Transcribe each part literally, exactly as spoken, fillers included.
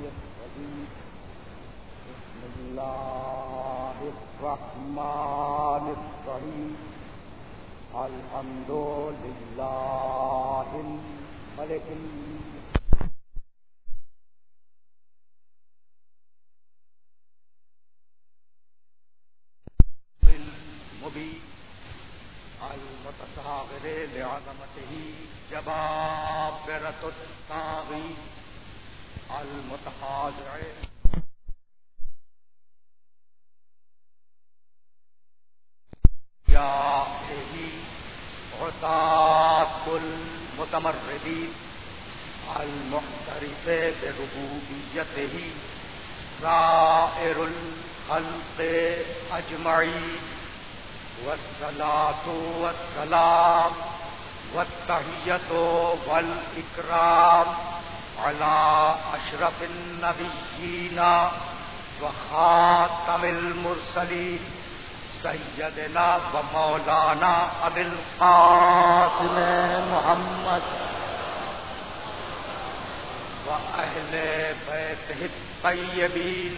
بسم اللہ الرحمن الرحیم الحمد للہ الملک المبین المتصاغر لعظمته جبابرة الطاغی المتحاضر یا ہی عطاۃ المتمردین المعترف بربوبیتہ سائر الخلق اجمعین والصلاۃ والسلام والتحیۃ والاکرام علی اشرف النبیین وخاتم المرسلین سیدنا و مولانا ابی القاسم محمد و اہل بیتہ الطیبین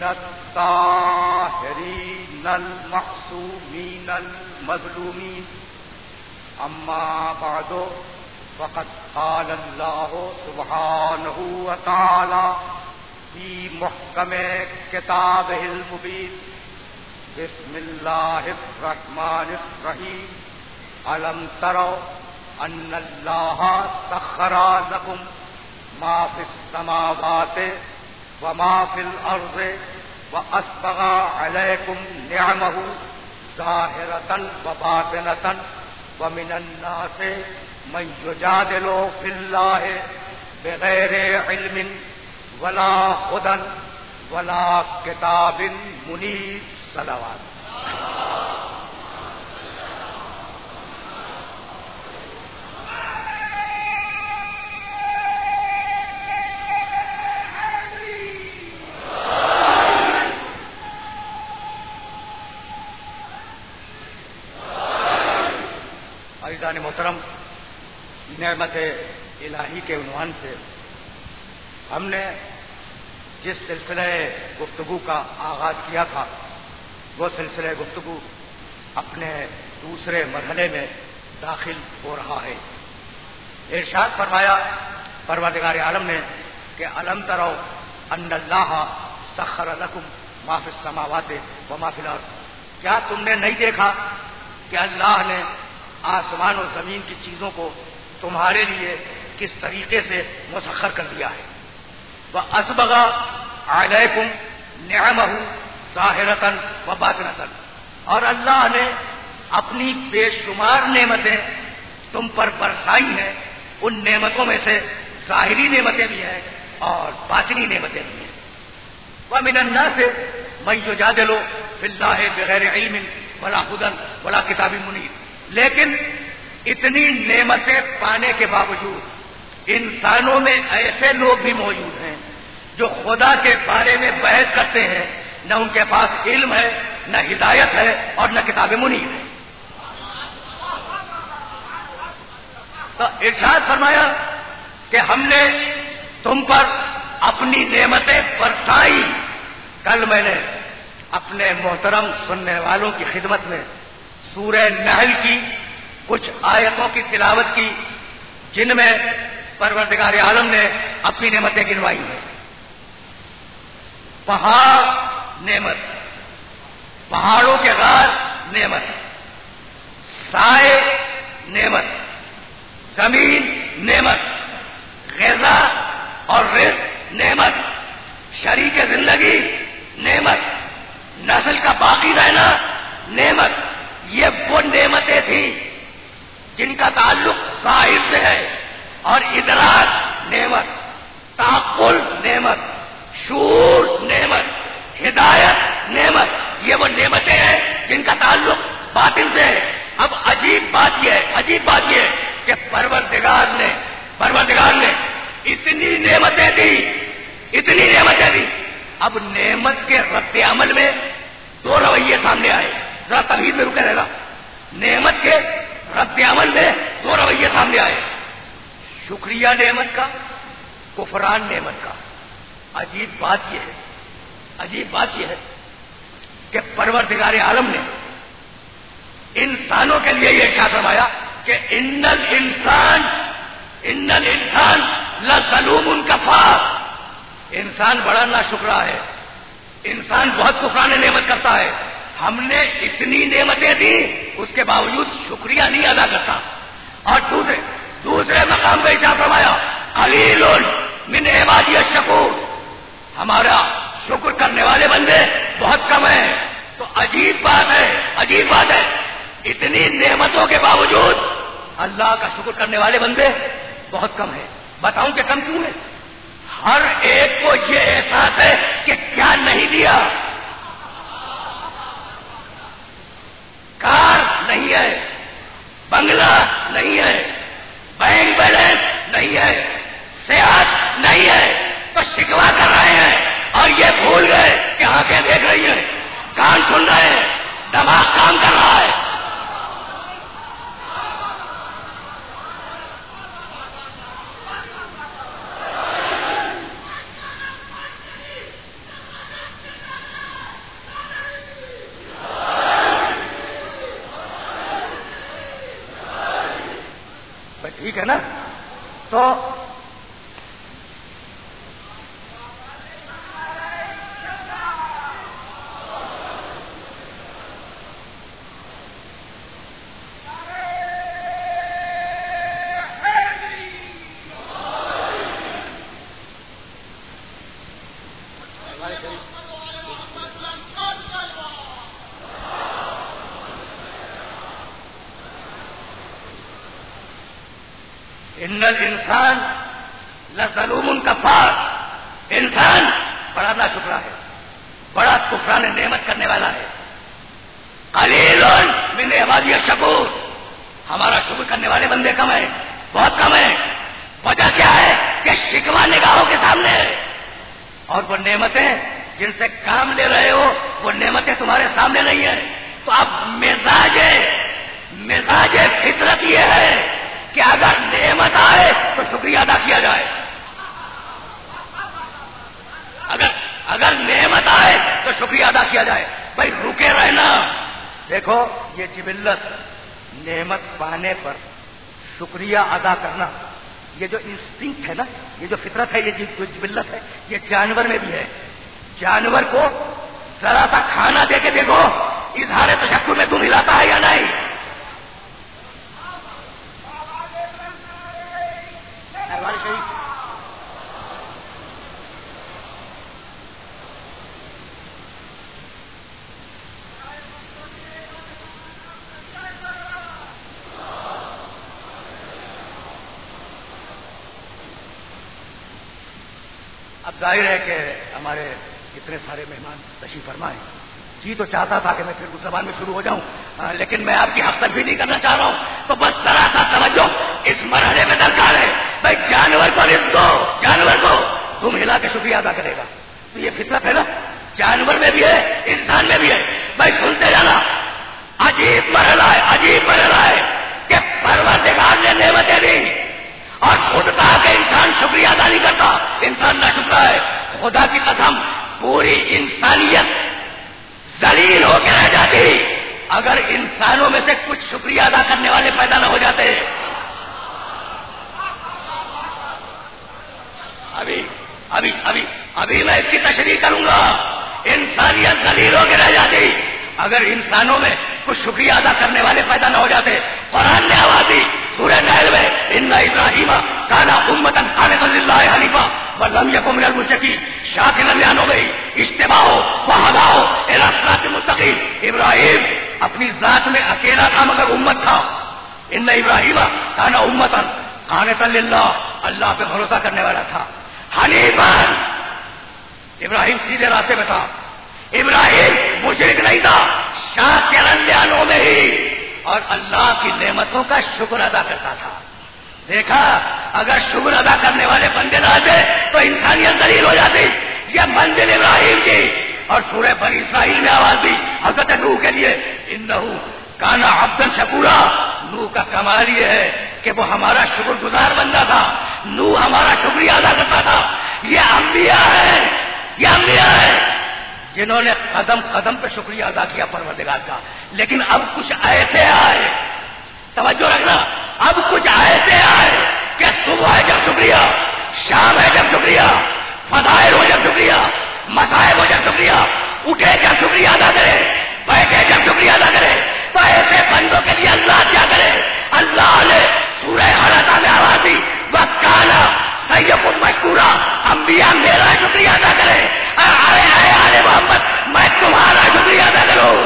الطاہرین المعصومین المظلومین اما بعد فقد قال اللہ سبحانہ وتعالی فی محکم کتابہ المبین بسم اللہ الرحمن الرحیم الم تروا ان اللہ سخر لکم ما فی السماوات وما فی الارض واسبغ علیکم نعمہ ظاہرۃ وباطنۃ ومن الناس من یجادل فی اللہ بغیر علم ولا ہدی ولا کتاب منیر صلوات. عزیزان محترم، نعمت الہی کے عنوان سے ہم نے جس سلسلہ گفتگو کا آغاز کیا تھا وہ سلسلہ گفتگو اپنے دوسرے مرحلے میں داخل ہو رہا ہے. ارشاد فرمایا پروردگار عالم نے کہ الم تروا ان اللہ سخر لکم ما فی السماوات وما فی الارض، کیا تم نے نہیں دیکھا کہ اللہ نے آسمان و زمین کی چیزوں کو تمہارے لیے کس طریقے سے مسخر کر دیا ہے. وَأَسْبَغَ عَلَيْكُمْ نِعَمَهُ ظَاهِرَةً وَبَاطِنَةً، اور اللہ نے اپنی بے شمار نعمتیں تم پر برسائی ہیں. ان نعمتوں میں سے ظاہری نعمتیں بھی ہیں اور باطنی نعمتیں بھی ہیں. وَمِنَ النَّاسِ مَن يُجَادِلُ فِي اللَّهِ بِغَيْرِ عِلْمٍ وَلَا هُدًى وَلَا كِتَابٍ مُنِيرٍ، لیکن اتنی نعمتیں پانے کے باوجود انسانوں میں ایسے لوگ بھی موجود ہیں جو خدا کے بارے میں بحث کرتے ہیں، نہ ان کے پاس علم ہے، نہ ہدایت ہے، اور نہ کتاب منیر ہے. تو ارشاد فرمایا کہ ہم نے تم پر اپنی نعمتیں برسائی. کل میں نے اپنے محترم سننے والوں کی خدمت میں سورہ نحل کی کچھ آیتوں کی تلاوت کی جن میں پروردگار عالم نے اپنی نعمتیں گنوائی ہیں. پہاڑ نعمت، پہاڑوں کے غار نعمت، سائے نعمت، زمین نعمت، غذا اور رزق نعمت، شریک زندگی نعمت، نسل کا باقی رہنا نعمت. یہ وہ نعمتیں تھیں جن کا تعلق ظاہر سے ہے، اور ادراک نعمت، تعقل نعمت، شعور نعمت، ہدایت نعمت، یہ وہ نعمتیں ہیں جن کا تعلق باطن سے ہے. اب عجیب بات یہ ہے عجیب بات یہ ہے کہ پروردگار نے پروردگار نے اتنی نعمتیں دی اتنی نعمتیں دی اب نعمت کے رد عمل میں دو رویے سامنے آئے. ذرا تمہید میں رکے رہے گا. نعمت کے رد عمل میں دو رویے سامنے آئے، شکریہ نعمت کا، کفران نعمت کا. عجیب بات یہ ہے عجیب بات یہ ہے کہ پروردگار عالم نے انسانوں کے لیے یہ ارشاد فرمایا کہ ان الانسان ان الانسان لظلوم کفار. انسان بڑا ناشکرا ہے، انسان بہت کفران نعمت کرتا ہے. ہم نے اتنی نعمتیں دی اس کے باوجود شکریہ نہیں ادا کرتا. اور دوسرے دوسرے مقام پہ ارشاد فرمایا قلیل من عبادی الشکور. ہمارا شکر کرنے والے بندے بہت کم ہیں. تو عجیب بات ہے عجیب بات ہے اتنی نعمتوں کے باوجود اللہ کا شکر کرنے والے بندے بہت کم ہیں. بتاؤں کہ کم کیوں ہے؟ ہر ایک کو یہ احساس ہے کہ کیا نہیں دیا. کار نہیں ہے، بنگلہ نہیں ہے، بینک بیلنس نہیں ہے، صحت نہیں ہے، تو شکوا کر رہے ہیں اور یہ بھول گئے کہ آنکھیں دیکھ رہی ہیں، کان سن رہے ہیں، دماغ کام کر رہا ہے. ٹھیک ہے نا؟ تو ان الانسان لظلوم کفار. انسان بڑا ناشکرا ہے، بڑا کفران نعمت کرنے والا ہے. قلیل من عبادی الشکور. ہمارا شکر کرنے والے بندے کم ہیں، بہت کم ہیں. وجہ کیا ہے کہ شکوہ نگاہوں کے سامنے ہے اور وہ نعمتیں جن سے کام لے رہے ہو وہ نعمتیں تمہارے سامنے نہیں ہیں. تو اب مزاج مزاج فطرت یہ ہے کہ اگر نعمت آئے تو شکریہ ادا کیا جائے. اگر اگر نعمت آئے تو شکریہ ادا کیا جائے. بھائی رکے رہنا. دیکھو یہ جبلت نعمت پانے پر شکریہ ادا کرنا، یہ جو انسٹنکٹ ہے نا، یہ جو فطرت ہے، یہ جو جبلت ہے، یہ جانور میں بھی ہے. جانور کو ذرا سا کھانا دے کے دیکھو اظہار تشکر میں دم ہلاتا ہے یا نہیں. اب ظاہر ہے کہ ہمارے اتنے سارے مہمان تشریف فرمائے. جی تو چاہتا تھا کہ میں پھر اس زبان میں شروع ہو جاؤں، لیکن میں آپ کی حق تلفی نہیں کرنا چاہ رہا ہوں. تو بس ذرا سا توجہ اس مرحلے میں درکار ہے. بھائی جانور کو رزق دو، جانور کو تم ہلا کے شکریہ ادا کرے گا. تو یہ فطرت ہے نا، جانور میں بھی ہے، انسان میں بھی ہے. بھائی سنتے جانا، عجیب مرحلہ ہے، عجیب مرحلہ ہے کہ پروردگار نے نعمتیں دی اور خود کہا کہ انسان شکریہ ادا نہیں کرتا، انسان ناشکرا ہے. خدا کی قسم پوری انسانیت ذلیل ہو کے رہ جاتی اگر انسانوں میں سے کچھ شکریہ ادا کرنے والے پیدا نہ ہو جاتے. ابھی ابھی ابھی ابھی میں اس کی تشریح کروں گا. انسانیت ذلیل ہو کے رہ جاتی اگر انسانوں میں کچھ شکریہ ادا کرنے والے پیدا نہ ہو جاتے. قرآن نے آواز دی سورہ نحل میں، ان ابراہیم کان امۃ قانتا للہ حنیفا ولم یکن من المشرکین شاکرا لانعمہ اجتباہ وہداہ الی صراط مستقیم. ابراہیم اپنی ذات میں اکیلا تھا مگر امت تھا. ان ابراہیم کان امۃ قانتا للہ، اللہ پہ بھروسہ کرنے والا تھا. حنیفا، ابراہیم سیدھے راستے میں تھا. ابراہیم مشرک نہیں تھا، شاکرا لانعمہ اور اللہ کی نعمتوں کا شکر ادا کرتا تھا. دیکھا اگر شکر ادا کرنے والے بندے نہ آتے تو انسانیت ذلیل ہو جاتی. یہ منزل ابراہیم کی. اور سورہ بنی اسرائیل میں آواز دی حضرت نوح کے لیے، انہو کان عبدا شکورا. نوح کا کمال یہ ہے کہ وہ ہمارا شکر گزار بندہ تھا. نوح ہمارا شکریہ ادا کرتا تھا. یہ انبیاء ہے، یہ انبیاء ہے جنہوں نے قدم قدم پہ شکریہ ادا کیا پروردگار کا. لیکن اب کچھ ایسے آئے، توجہ رکھنا، اب کچھ ایسے آئے کہ صبح ہے جب شکریہ، شام ہے جب شکریہ، فضائل ہو جب شکریہ، مصائب ہو جب شکریہ، اٹھے جب شکریہ ادا کرے، بیٹھے جب شکریہ ادا کرے. تو ایسے بندوں کے لیے اللہ کیا کرے؟ اللہ نے سورہ حلقہ میں آواز دی وَكَانَ سَيِّئُكُم مَّشْكُورًا. انبیاء میرا شکریہ ادا کرے، اے اے آل محمد میں تمہارا شکریہ ادا کروں.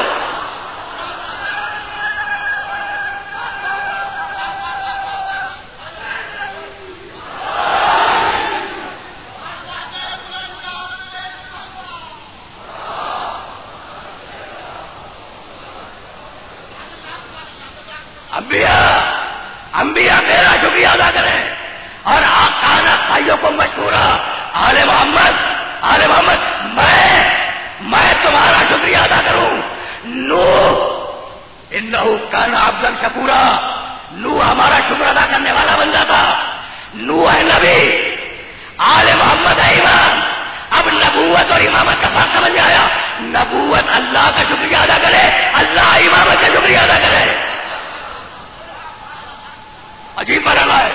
انبیاء انبیاء میرا شکریہ ادا کریں اور آقانا بھائیوں کو مشکورا. آل محمد آل محمد میں میں تمہارا شکریہ ادا کروں. نوح انہو کان عبدا شکورا، نوح ہمارا شکر ادا کرنے والا بندہ تھا. نوح ہے نبی، آل محمد ہے امام. اب نبوت اور امامت کا فرق سمجھ آیا. نبوت اللہ کا شکریہ ادا کرے، اللہ امامت کا شکریہ ادا کرے. عجیب مرحلہ ہے،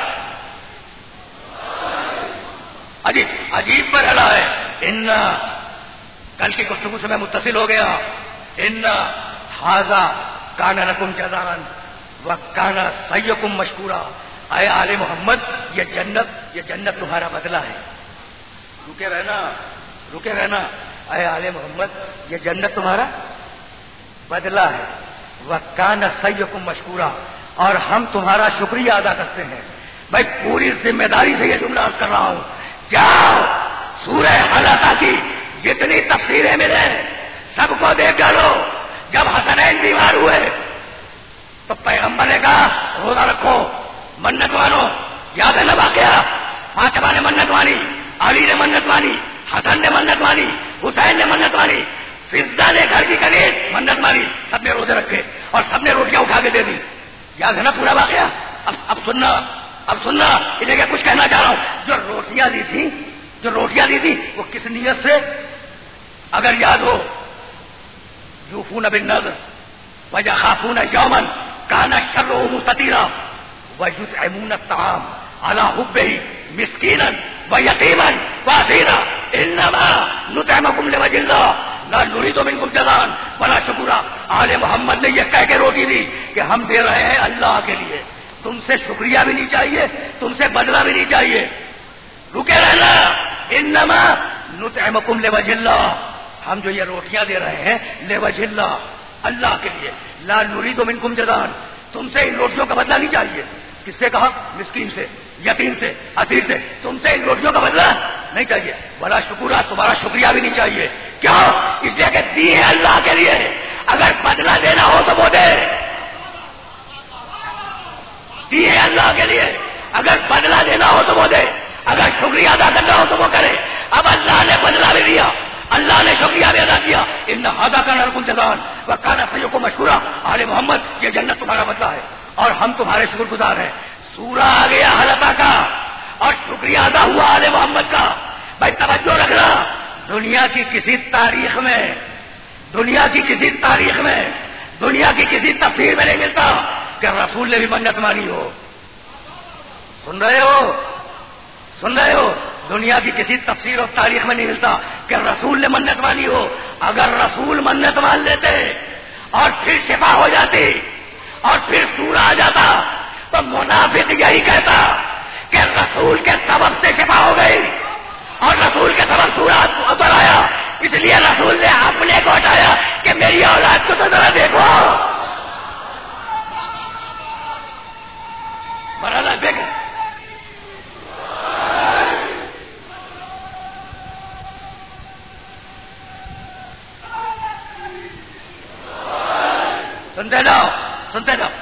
عجیب عجیب مرحلہ ہے. ان کل کی گفتگو سے میں متصل ہو گیا. ان ھذا کان لکم جزاء وکان سعیکم مشکورا. اے آل محمد یہ جنت یہ جنت تمہارا بدلہ ہے. رکے رہنا رکے رہنا اے آل محمد یہ جنت تمہارا بدلہ ہے. وکان سعیکم مشکورا، اور ہم تمہارا شکریہ ادا کرتے ہیں. بھائی پوری ذمہ داری سے یہ جملہ عرض کر رہا ہوں. جاؤ سورہ حلقہ کی جتنی تفسیریں ملے سب کو دیکھ ڈالو. جب حسنین بیمار ہوئے تو پیغمبر نے کہا روزہ رکھو، منت مانو. یاد ہے نا واقعہ؟ فاطمہ نے منت مانی، علی نے منت مانی، حسن نے منت مانی، حسین نے منت مانی، فضہ نے گھر کی کنیز منت مانی. سب نے روزے رکھے اور سب نے روٹیاں اٹھا کے دے دی. یاد ہے نا پورا واقعہ؟ اب اب سننا اب سننا انہیں کیا کچھ کہنا چاہ رہا ہوں. جو روٹیاں دی تھی جو روٹیاں دی تھی وہ کس نیت سے؟ اگر یاد ہو، یوفون بالنذر ویخافون یوما کان شرہ مستطیرا ویطعمون الطعام علی حبہ مسکینا ویتیما واسیرا انما نطعمکم لوجہ اللہ لا نريد منکم جزاء ولا شکورا. آل محمد نے یہ کہہ کے روٹی دی کہ ہم دے رہے ہیں اللہ کے لیے، تم سے شکریہ بھی نہیں چاہیے، تم سے بدلہ بھی نہیں چاہیے. رکے رہنا. انما نطعمکم لوجہ اللہ، ہم جو یہ روٹیاں دے رہے ہیں لوجہ اللہ، اللہ کے لیے. لا نريد منکم جزاء، تم سے ان روٹیوں کا بدلہ نہیں چاہیے. کس سے کہا؟ مسکین سے، یتیم سے، اسیر سے. تم سے ان روٹیوں کا بدلہ نہیں چاہیے. بڑا شکورہ، تمہارا شکریہ بھی نہیں چاہیے. کیا؟ اس لیے کہ دی ہے اللہ کے لیے. اگر بدلہ دینا ہو تو وہ دے. دی ہے اللہ کے لیے، اگر بدلہ دینا ہو تو وہ دے، اگر شکریہ ادا کرنا ہو تو وہ کرے. اب اللہ نے بدلہ بھی دیا، اللہ نے شکریہ بھی ادا کیا. ان ھذا کان لکم جزاء وکان سعیکم مشکورا. آل محمد یہ جنت تمہارا بدلہ ہے اور ہم تمہارے شکر گزار ہیں. سورہ آ گیا حلقہ کا اور شکریہ ادا ہوا آل محمد کا. بھائی توجہ رکھنا، دنیا کی کسی تاریخ میں دنیا کی کسی تاریخ میں دنیا کی کسی تفسیر میں نہیں ملتا کہ رسول نے بھی منت مانی ہو. سن رہے ہو سن رہے ہو دنیا کی کسی تفسیر اور تاریخ میں نہیں ملتا کہ رسول نے منت مانی ہو. اگر رسول منت مان لیتے اور پھر شفا ہو جاتی اور پھر سورہ آ جاتا تو منافق یہی کہتا کہ رسول کے سبب سے شفا ہو گئی اور رسول کے سبب سورہ اتر آیا. اس لیے رسول نے اپنے کو ہٹایا کہ میری اولاد کو تو ذرا دیکھو. مرحلہ دیکھ سنتے جاؤ سنتے جاؤ.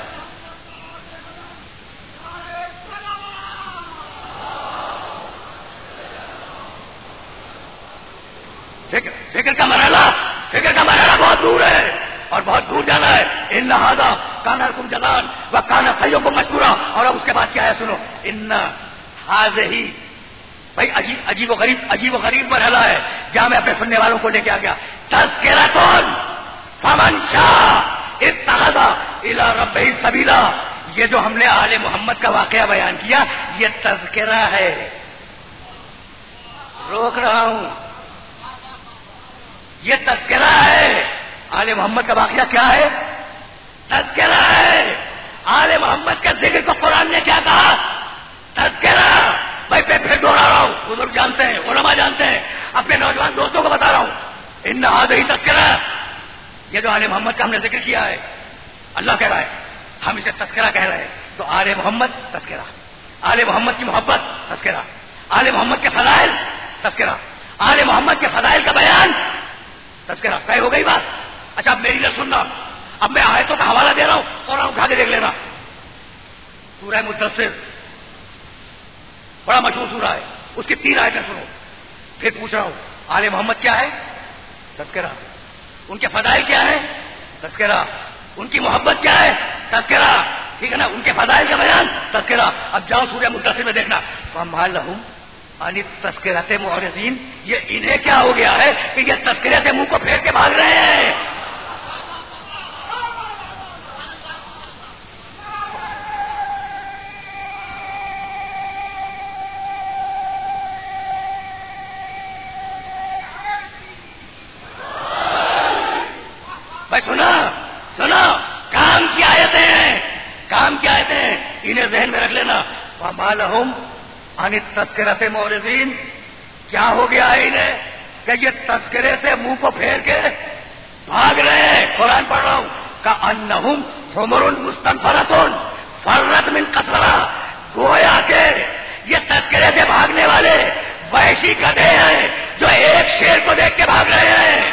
فکر فکر کا مرحلہ فکر کا مرحلہ بہت دور ہے اور بہت دور جانا ہے. ان ھذا کان لکم جزاء وکان سعیکم مشکورا. اور اب اس کے بعد کیا ہے سنو. ان ھذہ بھائی عجیب عجیب و غریب عجیب و غریب مرحلہ ہے جہاں میں اپنے سننے والوں کو لے کے آ گیا. تذکرۃ فمن شاء اتخذ الی ربہ سبیلا. یہ جو ہم نے آل محمد کا واقعہ بیان کیا یہ تذکرہ ہے. روک رہا ہوں, یہ تذکرہ ہے. آل محمد کا واقعہ کیا ہے؟ تذکرہ ہے. آل محمد کے ذکر کو قرآن نے کیا کہا؟ تذکرہ. بھائی پہ پھر دوہرا رہا ہوں, بزرگ جانتے ہیں, علماء جانتے ہیں, اپنے نوجوان دوستوں کو بتا رہا ہوں. ان ہذہ تذکرہ, یہ جو آل محمد کا ہم نے ذکر کیا ہے اللہ کہہ رہا ہے ہم اسے تذکرہ کہہ رہے ہیں. تو آل محمد تذکرہ, آل محمد کی محبت تذکرہ, آل محمد کے فضائل تذکرہ, آل محمد کے فضائل کا بیان تذکرہ. طے ہو گئی بات؟ اچھا اب میری نہ سننا, اب میں آیتوں کا حوالہ دے رہا ہوں, قرآن اٹھا کے دیکھ لینا. سورہ مدثر بڑا مشہور سورہ ہے, اس کی تین آیتیں سنو. پھر پوچھ رہا ہوں آل محمد کیا ہے؟ تذکرہ. ان کے فضائل کیا ہے؟ تذکرہ. ان کی محبت کیا ہے؟ تذکرہ. ٹھیک ہے نا, ان کے فضائل کا بیان تذکرہ. اب جاؤ سورہ مدثر میں دیکھنا, فَمَا لَهُمْ عَنِ التَّذْكِرَةِ مُعْرِضِينَ. یہ انہیں کیا ہو گیا ہے کہ یہ تذکرے سے منہ کو پھیر کے بھاگ رہے ہیں. بھائی سنا سنا, کام کی آیتیں ہیں, کام کی آیتیں ہیں, انہیں ذہن میں رکھ لینا. وَمَا لَهُمْ عَنِ التَّذْكِرَةِ مُعْرِضِينَ. کیا ہو گیا ہے انہیں کہ یہ تذکرے سے منہ کو پھیر کے بھاگ رہے ہیں. قرآن پڑھ رہا ہوں. كَأَنَّهُمْ حُمُرٌ مُسْتَنفِرَةٌ فَرَّتْ مِنْ قَسْوَرَةٍ. گویا کہ یہ تذکرے سے بھاگنے والے وحشی گدھے ہیں جو ایک شیر کو دیکھ کے بھاگ رہے ہیں.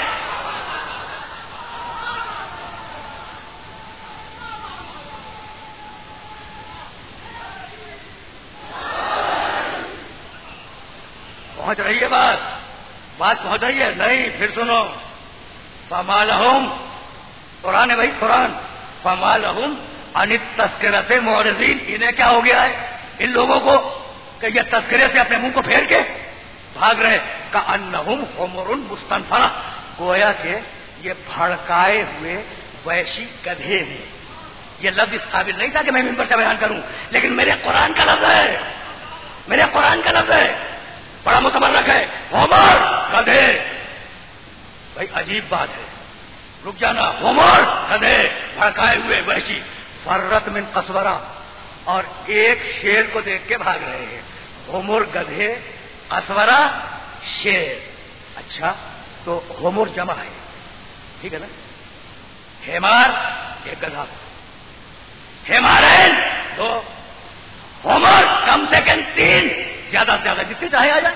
پہنچ رہی ہے بات؟ بات پہنچ رہی ہے؟ نہیں پھر سنو. فَمَا لَهُمْ, قرآن ہے بھائی قرآن. فَمَا لَهُمْ عَنِ التَّذْكِرَةِ مُعْرِضِينَ. انہیں کیا ہو گیا ہے ان لوگوں کو کہ یہ تذکرے سے اپنے منہ کو پھیر کے بھاگ رہے. كَأَنَّهُمْ حُمُرٌ مُسْتَنفِرَةٌ. گویا کہ یہ بھڑکائے ہوئے وحشی گدھے ہیں. یہ لفظ اس قابل نہیں تھا کہ میں ممبر سے بیان کروں, لیکن میرے قرآن کا لفظ ہے, میرے قرآن کا لفظ ہے, بڑا متبرک ہے. ہومر گدھے. بھائی عجیب بات ہے, رک جانا. ہومر گدھے, بھڑکائے ہوئے وحشی. فرت من قسورہ, اور ایک شیر کو دیکھ کے بھاگ رہے ہیں. ہومر گدھے, قسورہ شیر. اچھا تو ہومر جمع ہے, ٹھیک ہے نا. ہیمار ایک گدھا, ہیمارین دو, ہومر کم سے کم تین, زیادہ سے زیادہ جتنے چاہے آ جائے.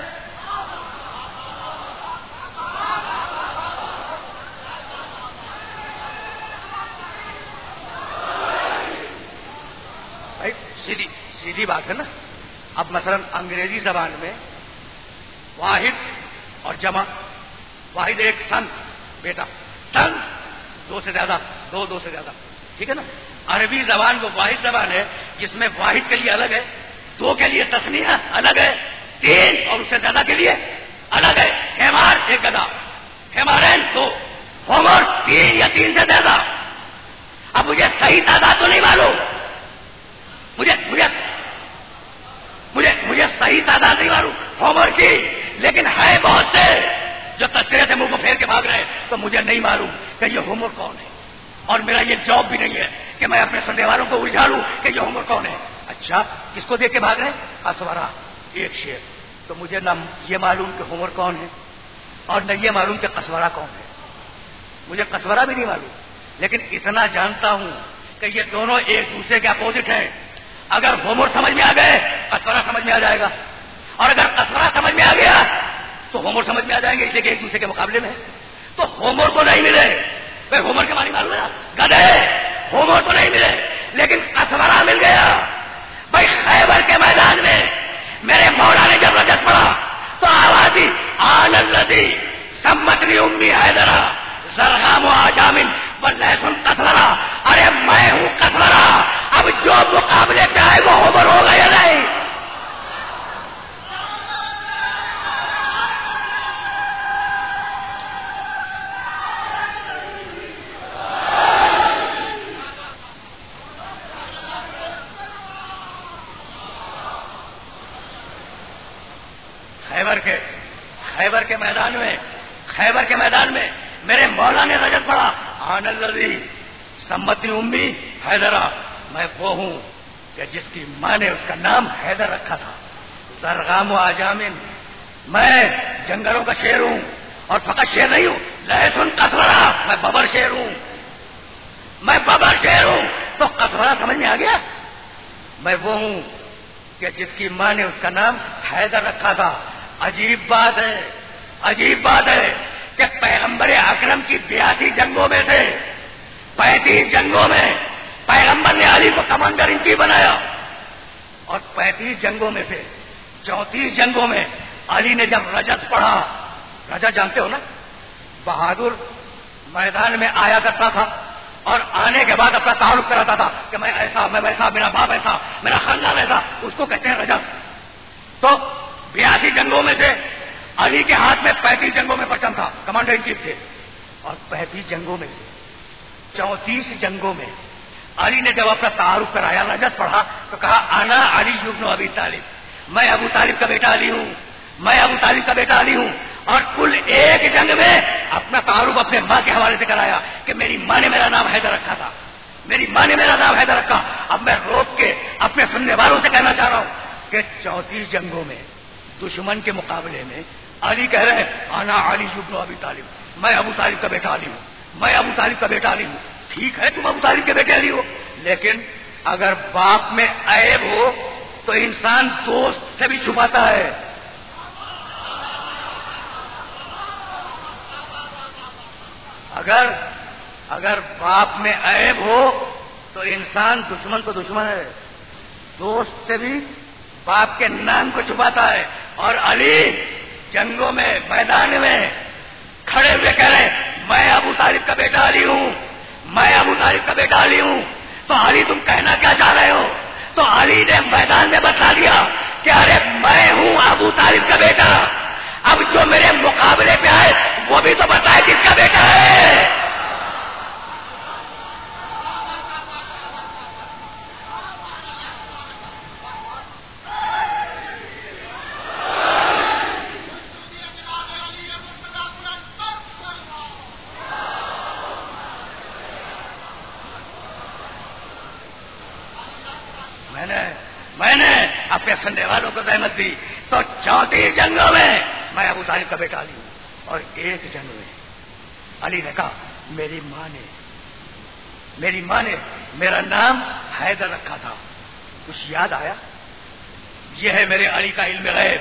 بھائی سیدھی سیدھی بات ہے نا. اب مثلا انگریزی زبان میں واحد اور جمع, واحد ایک سن بیٹا, سن دو سے زیادہ, دو دو سے زیادہ, ٹھیک ہے نا. عربی زبان وہ واحد زبان ہے جس میں واحد کے لیے الگ ہے, دو کے لیے تسنیہ الگ ہے, تین اور اس سے زیادہ کے لیے الگ ہے. ہیمار ایک گدھا, ہیمارین دو, ہومر تین یا تین سے زیادہ. اب مجھے صحیح تعداد تو نہیں معلوم, مجھے مجھے مجھے مجھے صحیح تعداد نہیں معلوم ہومر کی, لیکن ہے بہت سے جو تذکرے سے منہ کو پھیر کے بھاگ رہے ہیں. تو مجھے نہیں معلوم کہ یہ ہومر کون ہے, اور میرا یہ جاب بھی نہیں ہے کہ میں اپنے سننے والوں کو الجھا لوں کہ یہ ہومر کون ہے. اچھا کس کو دیکھ کے بھاگ رہے ہیں؟ قسورہ ایک شیر. تو مجھے نہ یہ معلوم کہ ہومر کون ہے اور نہ یہ معلوم کہ قسورہ کون ہے. مجھے قسورہ بھی نہیں معلوم, لیکن اتنا جانتا ہوں کہ یہ دونوں ایک دوسرے کے اپوزٹ ہیں. اگر ہومر سمجھ میں آ گئے قسورہ سمجھ میں آ جائے گا, اور اگر قسورہ سمجھ میں آ گیا تو ہومر سمجھ میں آ جائیں گے, اس لیے کہ ایک دوسرے کے مقابلے میں. تو ہومر کو نہیں ملے, بھائی ہومر کے معنی معلوم ہے نا, گدھے. ہومر کو نہیں ملے لیکن قسورہ مل گیا. بھائی خیبر کے میدان میں میرے مولا نے جب رجت پڑا تو آواز دی آن الذی سمتنی امی حیدرہ زرغام و آجامن واللہسن قسورہ. ارے میں ہوں قسورہ. اب جو مقابلے پہ آئے وہ ہومر ہوگا یا نہیں؟ خیبر کے خیبر کے میدان میں خیبر کے میدان میں میرے مولا نے رجت پڑا، آن الذی سمتی امی حیدرہ، میں وہ ہوں کہ جس کی ماں نے اس کا نام حیدر رکھا تھا۔ سرغام و آجامن، میں جنگلوں کا شیر ہوں، اور فقط شیر نہیں ہوں، لہسن قطورہ، میں ببر شیر ہوں، میں ببر شیر ہوں۔ تو قطورہ سمجھ میں آ گیا؟ میں وہ ہوں کہ جس کی ماں نے اس کا نام حیدر رکھا تھا۔ عجیب بات ہے، عجیب بات ہے کہ پیغمبر اکرم کی بیاسی جنگوں میں سے پینتیس جنگوں میں پیغمبر نے علی کو کمانڈر ان چیف بنایا، اور پینتیس جنگوں میں سے چونتیس جنگوں میں علی نے جب رجت پڑھا، رجت جانتے ہو نا، بہادر میدان میں آیا کرتا تھا اور آنے کے بعد اپنا تعارف کراتا تھا کہ میں ایسا، میں ویسا، میرا باپ ایسا، میرا خاندان ایسا، اس کو کہتے ہیں رجت۔ تو بیاسی جنگوں میں سے علی کے ہاتھ میں پینتیس جنگوں میں پرچم تھا، کمانڈر ان چیف تھے، اور پینتیس جنگوں میں سے چونتیس جنگوں میں علی نے جب اپنا تعارف کرایا، رجت پڑھا، تو کہا انا علی ابن ابی طالب، میں ابو طالب کا بیٹا علی ہوں، میں ابو طالب کا بیٹا علی ہوں۔ اور کل ایک جنگ میں اپنا تعارف اپنے ماں کے حوالے سے کرایا کہ میری ماں نے میرا نام حیدر رکھا تھا، میری ماں نے میرا نام حیدر رکھا۔ اب میں روک کے اپنے سننے والوں سے کہنا چاہ رہا ہوں کہ چونتیس جنگوں میں دشمن کے مقابلے میں علی کہہ رہے ہیں انا علی ابن ابی طالب، میں ابو طالب کا بیٹا علی ہوں، میں ابو طالب کا بیٹا علی ہوں۔ ٹھیک ہے تم ابو طالب کے بیٹے علی ہو، لیکن اگر باپ میں عیب ہو تو انسان دوست سے بھی چھپاتا ہے۔ اگر اگر باپ میں عیب ہو تو انسان دشمن تو دشمن ہے، دوست سے بھی باپ کے نام کو چھپاتا ہے۔ اور علی جنگوں میں میدان میں کھڑے ہوئے کہہ رہے میں ابو طالب کا بیٹا علی ہوں، میں ابو طالب کا بیٹا علی ہوں۔ تو علی تم کہنا کیا چاہ رہے ہو؟ تو علی نے میدان میں بتا دیا کہ ارے میں ہوں ابو طالب کا بیٹا، اب جو میرے مقابلے پہ آئے وہ بھی تو بتائے کس کا بیٹا ہے۔ میں نے میں نے اپنے سننے والوں کو زحمت دی تو چونتیس جنگوں میں میں ابو طالب کا بیٹا علی ہوں، اور ایک جنگ میں علی نے کہا میری ماں نے میری ماں نے میرا نام حیدر رکھا تھا۔ کچھ یاد آیا؟ یہ ہے میرے علی کا علم غیب۔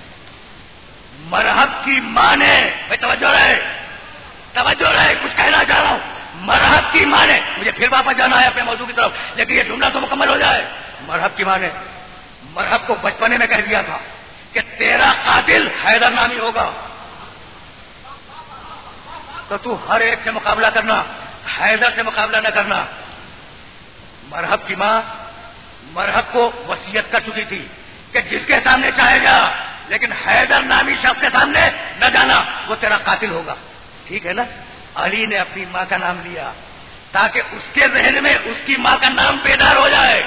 مرحب کی ماں نے، بھائی توجہ رہے توجہ رہے کچھ کہنا چاہ رہا ہوں، مرحب کی ماں نے، مجھے پھر واپس جانا ہے اپنے موضوع کی طرف لیکن یہ جملہ تو مکمل ہو جائے۔ مرحب کی ماں نے مرحب کو بچپنے میں کہہ دیا تھا کہ تیرا قاتل حیدر نامی ہوگا، تو تو ہر ایک سے مقابلہ کرنا، حیدر سے مقابلہ نہ کرنا۔ مرحب کی ماں مرحب کو وصیت کر چکی تھی کہ جس کے سامنے چاہے جا لیکن حیدر نامی شخص کے سامنے نہ جانا، وہ تیرا قاتل ہوگا۔ ٹھیک ہے نا؟ علی نے اپنی ماں کا نام لیا تاکہ اس کے ذہن میں اس کی ماں کا نام بیدار ہو جائے۔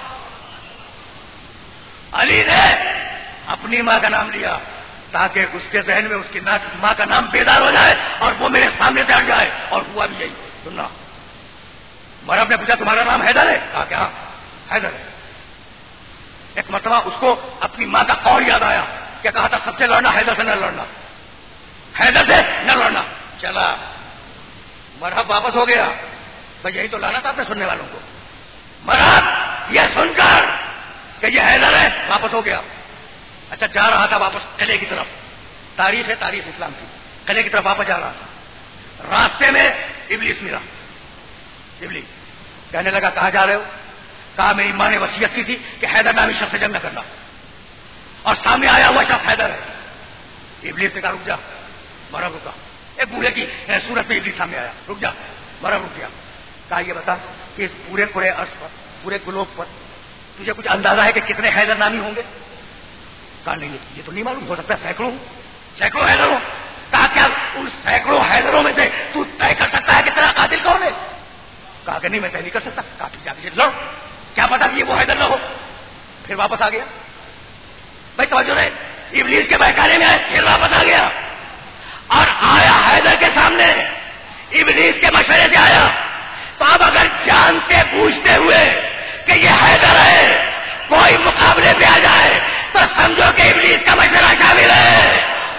علی نے اپنی ماں کا نام لیا تاکہ اس کے ذہن میں اس کی ماں کا نام بیدار ہو جائے اور وہ میرے سامنے سے ہٹ جائے، اور ہوا بھی یہی۔ سننا، مرحب نے پوچھا تمہارا نام حیدر ہے؟ کہا کہ ہاں حیدر ہے۔ ایک مرتبہ اس کو اپنی ماں کا قول یاد آیا کہ کہا تھا سب سے لڑنا، حیدر سے نہ لڑنا، حیدر سے نہ لڑنا۔ چلا مرحب واپس ہو گیا، بھائی یہی تو لانا تھا اپنے سننے والوں کو۔ مرحب یہ سن کر کہ یہ حیدر ہے واپس ہو گیا۔ اچھا جا رہا تھا واپس قلعے کی طرف، تاریخ ہے تاریخ اسلام کی، قلعے کی طرف واپس جا رہا تھا، راستے میں ابلیس ملا۔ ابلیس کہنے لگا کہاں جا رہے ہو؟ کہا میری ماں نے وصیت کی تھی کہ حیدر نامی شخص سے جنگ نہ کرنا، اور سامنے آیا ہوا شخص حیدر ہے۔ ابلیس نے کہا رک جا، مرحب رکا، ایک بوڑھے کی صورت میں ابلیس سامنے آیا، رک جا، مرحب رک گیا۔ کہا یہ بتا کہ اس پورے پورے عرص پر، پورے گلوب پر تجھے کچھ اندازہ ہے کہ کتنے حیدر نامی ہوں گے؟ کہا نہیں یہ تو نہیں معلوم، ہو سکتا ہے سینکڑوں سینکڑوں حیدر ہوں۔ کہا کیا ان سینکڑوں حیدروں میں سے تو طے کر سکتا ہے کہ تیرا قاتل کون ہے؟ کہا کہ نہیں میں طے نہیں کر سکتا۔ کہا کہ جا کے لڑ، کیا پتا کہ یہ وہ حیدر نہ ہو۔ پھر واپس آ گیا۔ بھائی توجہ رہے، ابلیس کے بہکانے میں پھر واپس آ گیا اور آیا حیدر کے سامنے، ابلیس کے مشورے سے آیا. تو اب اگر جانتے پوچھتے ہوئے کہ یہ حیدر ہے کوئی مقابلے پہ آ جائے تو سمجھو کہ ابلیس کا مشورہ شامل ہے.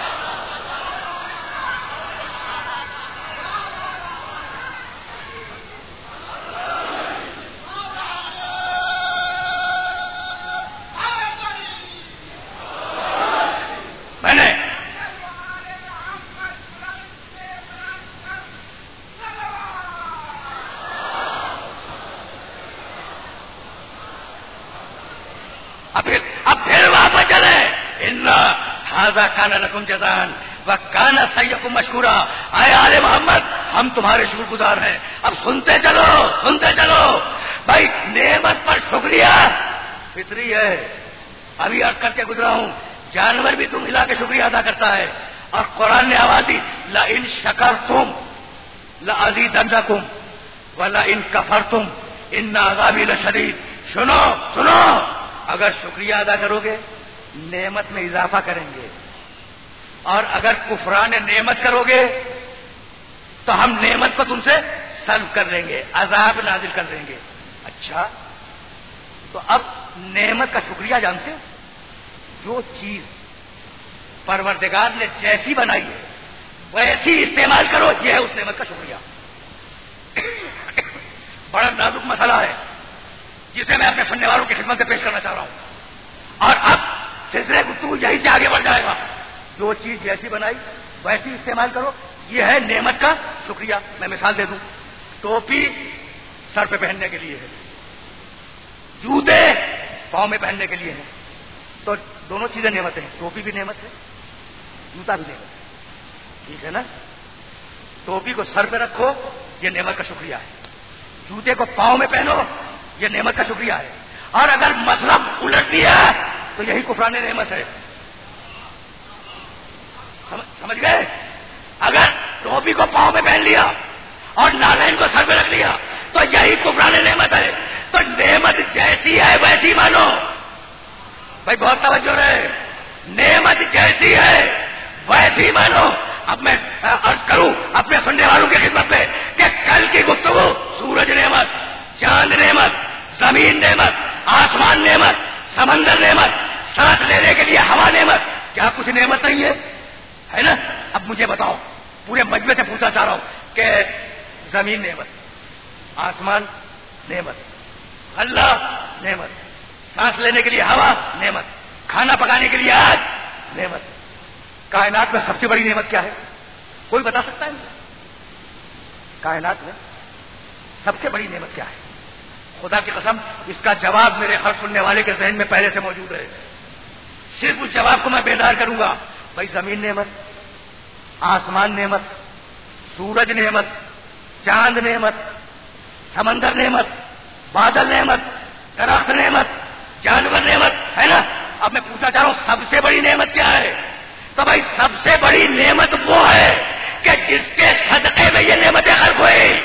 میں نے اب پھر اب پھر واپس چلے. ان ھذا کان لکم جزاء وکان سعیکم مشکورا. اے آل محمد ہم تمہارے شکر گزار ہیں. اب سنتے چلو سنتے چلو بھائی، نعمت پر شکریہ فطری ہے. ابھی عرض کر کے گزرا ہوں، جانور بھی تم ہلا کے شکریہ ادا کرتا ہے. اور قرآن نے آواز دی لئن شکرتم لأزیدنکم ولئن کفرتم ان عذابی لشدید. سنو سنو اگر شکریہ ادا کرو گے نعمت میں اضافہ کریں گے، اور اگر کفران نعمت کرو گے تو ہم نعمت کو تم سے سلب کر لیں گے، عذاب نازل کر دیں گے. اچھا تو اب نعمت کا شکریہ جانتے ہو؟ جو چیز پروردگار نے جیسی بنائی ہے ویسی استعمال کرو، یہ ہے اس نعمت کا شکریہ. بڑا نازک مسئلہ ہے جسے میں اپنے سننے والوں کی خدمت سے پیش کرنا چاہ رہا ہوں، اور اب سلسلے گفتگو یہی سے آگے بڑھ جائے گا. جو چیز جیسی بنائی ویسی استعمال کرو، یہ ہے نعمت کا شکریہ. میں مثال دے دوں، ٹوپی سر پہ پہننے کے لیے ہے، جوتے پاؤں میں پہننے کے لیے ہے. تو دونوں چیزیں نعمت ہیں، ٹوپی بھی نعمت ہے، جوتا بھی نعمت ہے. ٹھیک ہے نا؟ ٹوپی کو سر پہ رکھو، یہ نعمت کا شکریہ ہے. جوتے کو پاؤں میں پہنو، یہ نعمت کا شکریہ ہے. اور اگر مذہب الٹ دیا تو یہی کفران نعمت ہے. سمجھ گئے؟ اگر ٹوپی کو پاؤں میں پہن لیا اور نالین کو سر پہ رکھ لیا تو یہی کفران نعمت ہے. تو نعمت جیسی ہے ویسی مانو. بھائی بہت توجہ رہے، نعمت جیسی ہے ویسی مانو. اب میں عرض کروں اپنے سننے والوں کی خدمت میں کہ کل کی گفتگو سورج نعمت، چاند نعمت، زمین نعمت، آسمان نعمت، سمندر نعمت، سانس لینے کے لیے ہوا نعمت. کیا کچھ نعمت نہیں ہے؟ ہے نا؟ اب مجھے بتاؤ، پورے مجمع سے پوچھنا چاہ رہا ہوں کہ زمین نعمت، آسمان نعمت، اللہ نعمت، سانس لینے کے لیے ہوا نعمت، کھانا پکانے کے لیے آگ نعمت. کائنات میں سب سے بڑی نعمت کیا ہے؟ کوئی بتا سکتا ہے مجھے؟ کائنات میں سب سے بڑی نعمت کیا ہے؟ خدا کی قسم اس کا جواب میرے ہر سننے والے کے ذہن میں پہلے سے موجود ہے. صرف اس جواب کو میں بیدار کروں گا. بھائی زمین نعمت، آسمان نعمت، سورج نعمت، چاند نعمت، سمندر نعمت، بادل نعمت، درخت نعمت، جانور نعمت، ہے نا؟ اب میں پوچھنا چاہ رہا ہوں سب سے بڑی نعمت کیا ہے؟ تو بھائی سب سے بڑی نعمت وہ ہے کہ جس کے صدقے میں یہ نعمتیں خلق ہوئی.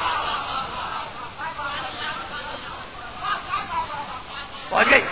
پہنچ گئی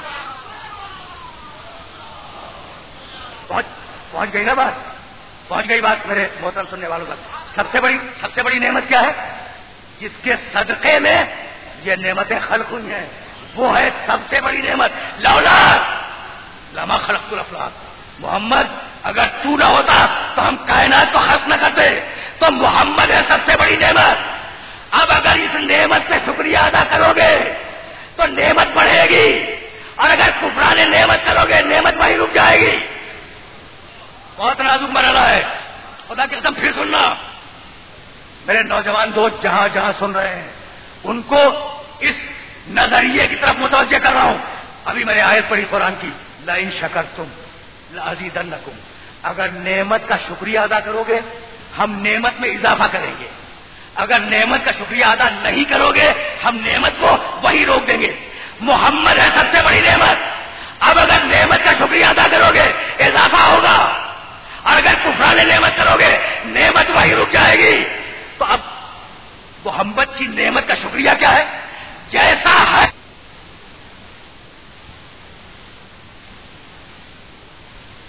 پہنچ پہنچ گئی نا بات؟ پہنچ گئی بات میرے محترم سننے والوں کا. سب سے بڑی سب سے بڑی نعمت کیا ہے؟ جس کے صدقے میں یہ نعمتیں خلق ہوئی ہیں، وہ ہے سب سے بڑی نعمت. لولا لما خلقت الافلاک. محمد اگر تو نہ ہوتا تو ہم کائنات کو خلق نہ کرتے. تو محمد ہے سب سے بڑی نعمت. اب اگر اس نعمت پہ شکریہ ادا کرو گے تو نعمت بڑھے گی، اور اگر کفران نعمت کرو گے نعمت وہیں رک جائے گی. بہت نازک مرحلہ ہے. خدا کی قسم پھر سننا، میرے نوجوان دوست جہاں جہاں سن رہے ہیں ان کو اس نظریے کی طرف متوجہ کر رہا ہوں. ابھی میں نے آیت پڑھی قرآن کی، لئن شکرتم لأزیدنکم. اگر نعمت کا شکریہ ادا کرو گے ہم نعمت میں اضافہ کریں گے. اگر نعمت کا شکریہ ادا نہیں کرو گے ہم نعمت کو وہی روک دیں گے. محمد ہے سب سے بڑی نعمت. اب اگر نعمت کا شکریہ ادا کرو گے اضافہ ہوگا، اور اگر کفران نعمت کرو گے نعمت وہی رک جائے گی. تو اب محمد کی نعمت کا شکریہ کیا ہے؟ جیسا ہے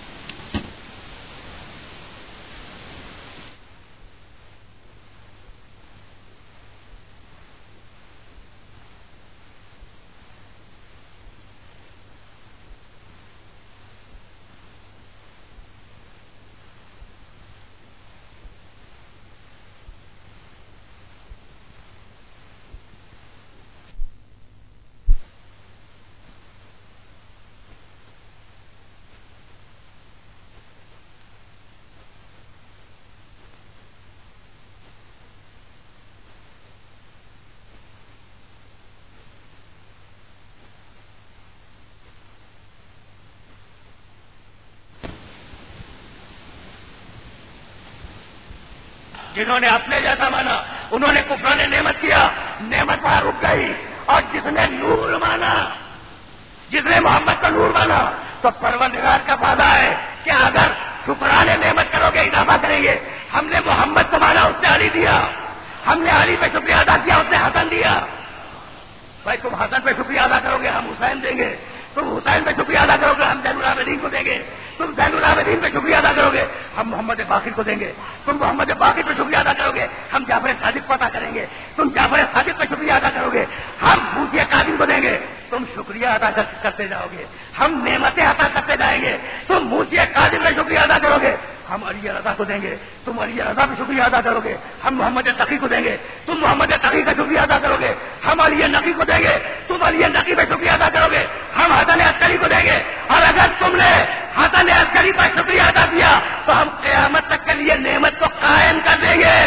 جنہوں نے اپنے جیسا مانا انہوں نے کفران نعمت کیا، نعمت وہاں رک گئی، اور جس نے نور مانا، جس نے محمد کا نور مانا، تو پروردگار کا وعدہ ہے کہ اگر شکرانے نعمت کرو گے اضافہ کریں گے. ہم نے محمد کو مانا، اس نے علی دیا، ہم نے علی پہ شکریہ ادا کیا، اس نے حسن دیا. بھائی تم حسن پہ شکریہ ادا کرو گے ہم حسین دیں گے، تم حسین پہ شکریہ ادا کرو گے ہم زین العابدین کو دیں گے، تم زین العابدین پہ شکریہ ادا کرو گے ہم محمد باقر کو دیں گے، تم محمد باقر پہ شکریہ ادا کرو گے ہم جعفر صادق کو عطا کریں گے، تم جعفر صادق پہ شکریہ ادا کرو گے ہم موسی کاظم کو دیں گے. تم شکریہ ادا کرتے جاؤ گے ہم نعمتیں عطا کرتے جائیں گے. تم موسی کاظم پہ شکریہ ادا کرو گے ہم علی رضا کو دیں گے، تم علی رضا پہ شکریہ ادا کرو گے ہم محمد تقی کو دیں گے، تم محمد تقی کا شکریہ ادا کرو گے ہم علی نقی کو دیں گے، تم علی نقی پہ شکریہ ادا کرو گے ہم حسن عسکری کو دیں گے. اور اگر تم نے حسن عسکری پر شکریہ ادا کیا تو ہم قیامت تک کے لیے نعمت کو قائم کر دیں گے.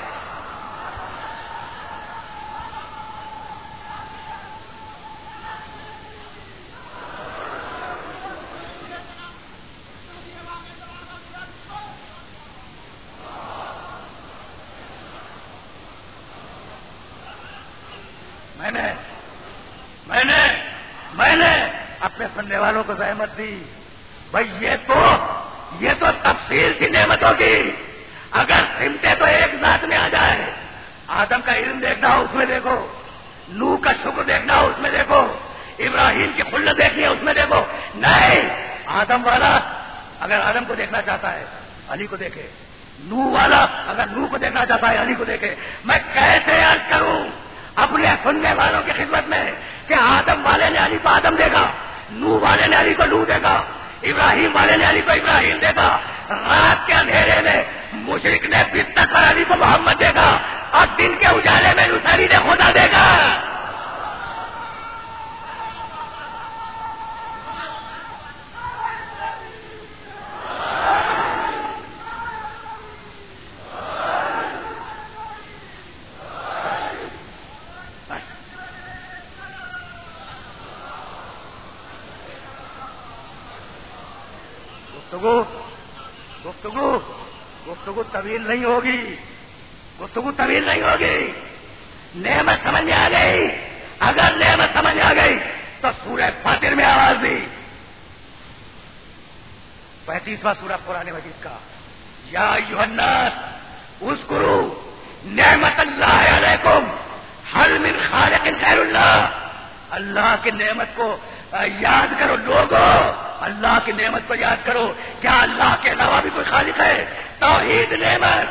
میں نے میں نے میں نے اپنے سننے والوں کو زحمت دی. بھائی یہ تو یہ تو تفصیل کی نعمت ہوگی. اگر سمتیں تو ایک ذات میں آ جائے، آدم کا علم دیکھنا ہو اس میں دیکھو، نوح کا شکر دیکھنا ہو اس میں دیکھو، ابراہیم کی خلت دیکھنی ہے اس میں دیکھو. نہیں، آدم والا اگر آدم کو دیکھنا چاہتا ہے علی کو دیکھے، نوح والا اگر نوح کو دیکھنا چاہتا ہے علی کو دیکھے. میں کیسے عرض کروں اپنے سننے والوں کی خدمت میں کہ آدم والے نے علی کو آدم دیکھا، نوح والے نے علی کو نوح دیکھا، ابراہیم والے نے علی کو ابراہیم دیکھا. رات کے اندھیرے میں مشرک نے بستر پر علی کو محمد دیکھا، اور دن کے اجالے میں نصیری نے خدا دیکھا. گفتگو گفتگو گفتگو طویل نہیں ہوگی، گفتگو طویل نہیں ہوگی. نعمت سمجھ میں آ گئی؟ اگر نعمت سمجھ آ گئی تو سورہ فاتر میں آواز دی، پینتیسواں سورہ قرآن مجید کا، یا ایھا الناس اذکروا نعمت اللہ علیکم هل من خالق غیر اللہ. اللہ کی نعمت کو یاد کرو لوگوں، اللہ کی نعمت کو یاد کرو. کیا اللہ کے علاوہ بھی کوئی خالق ہے؟ توحید نعمت.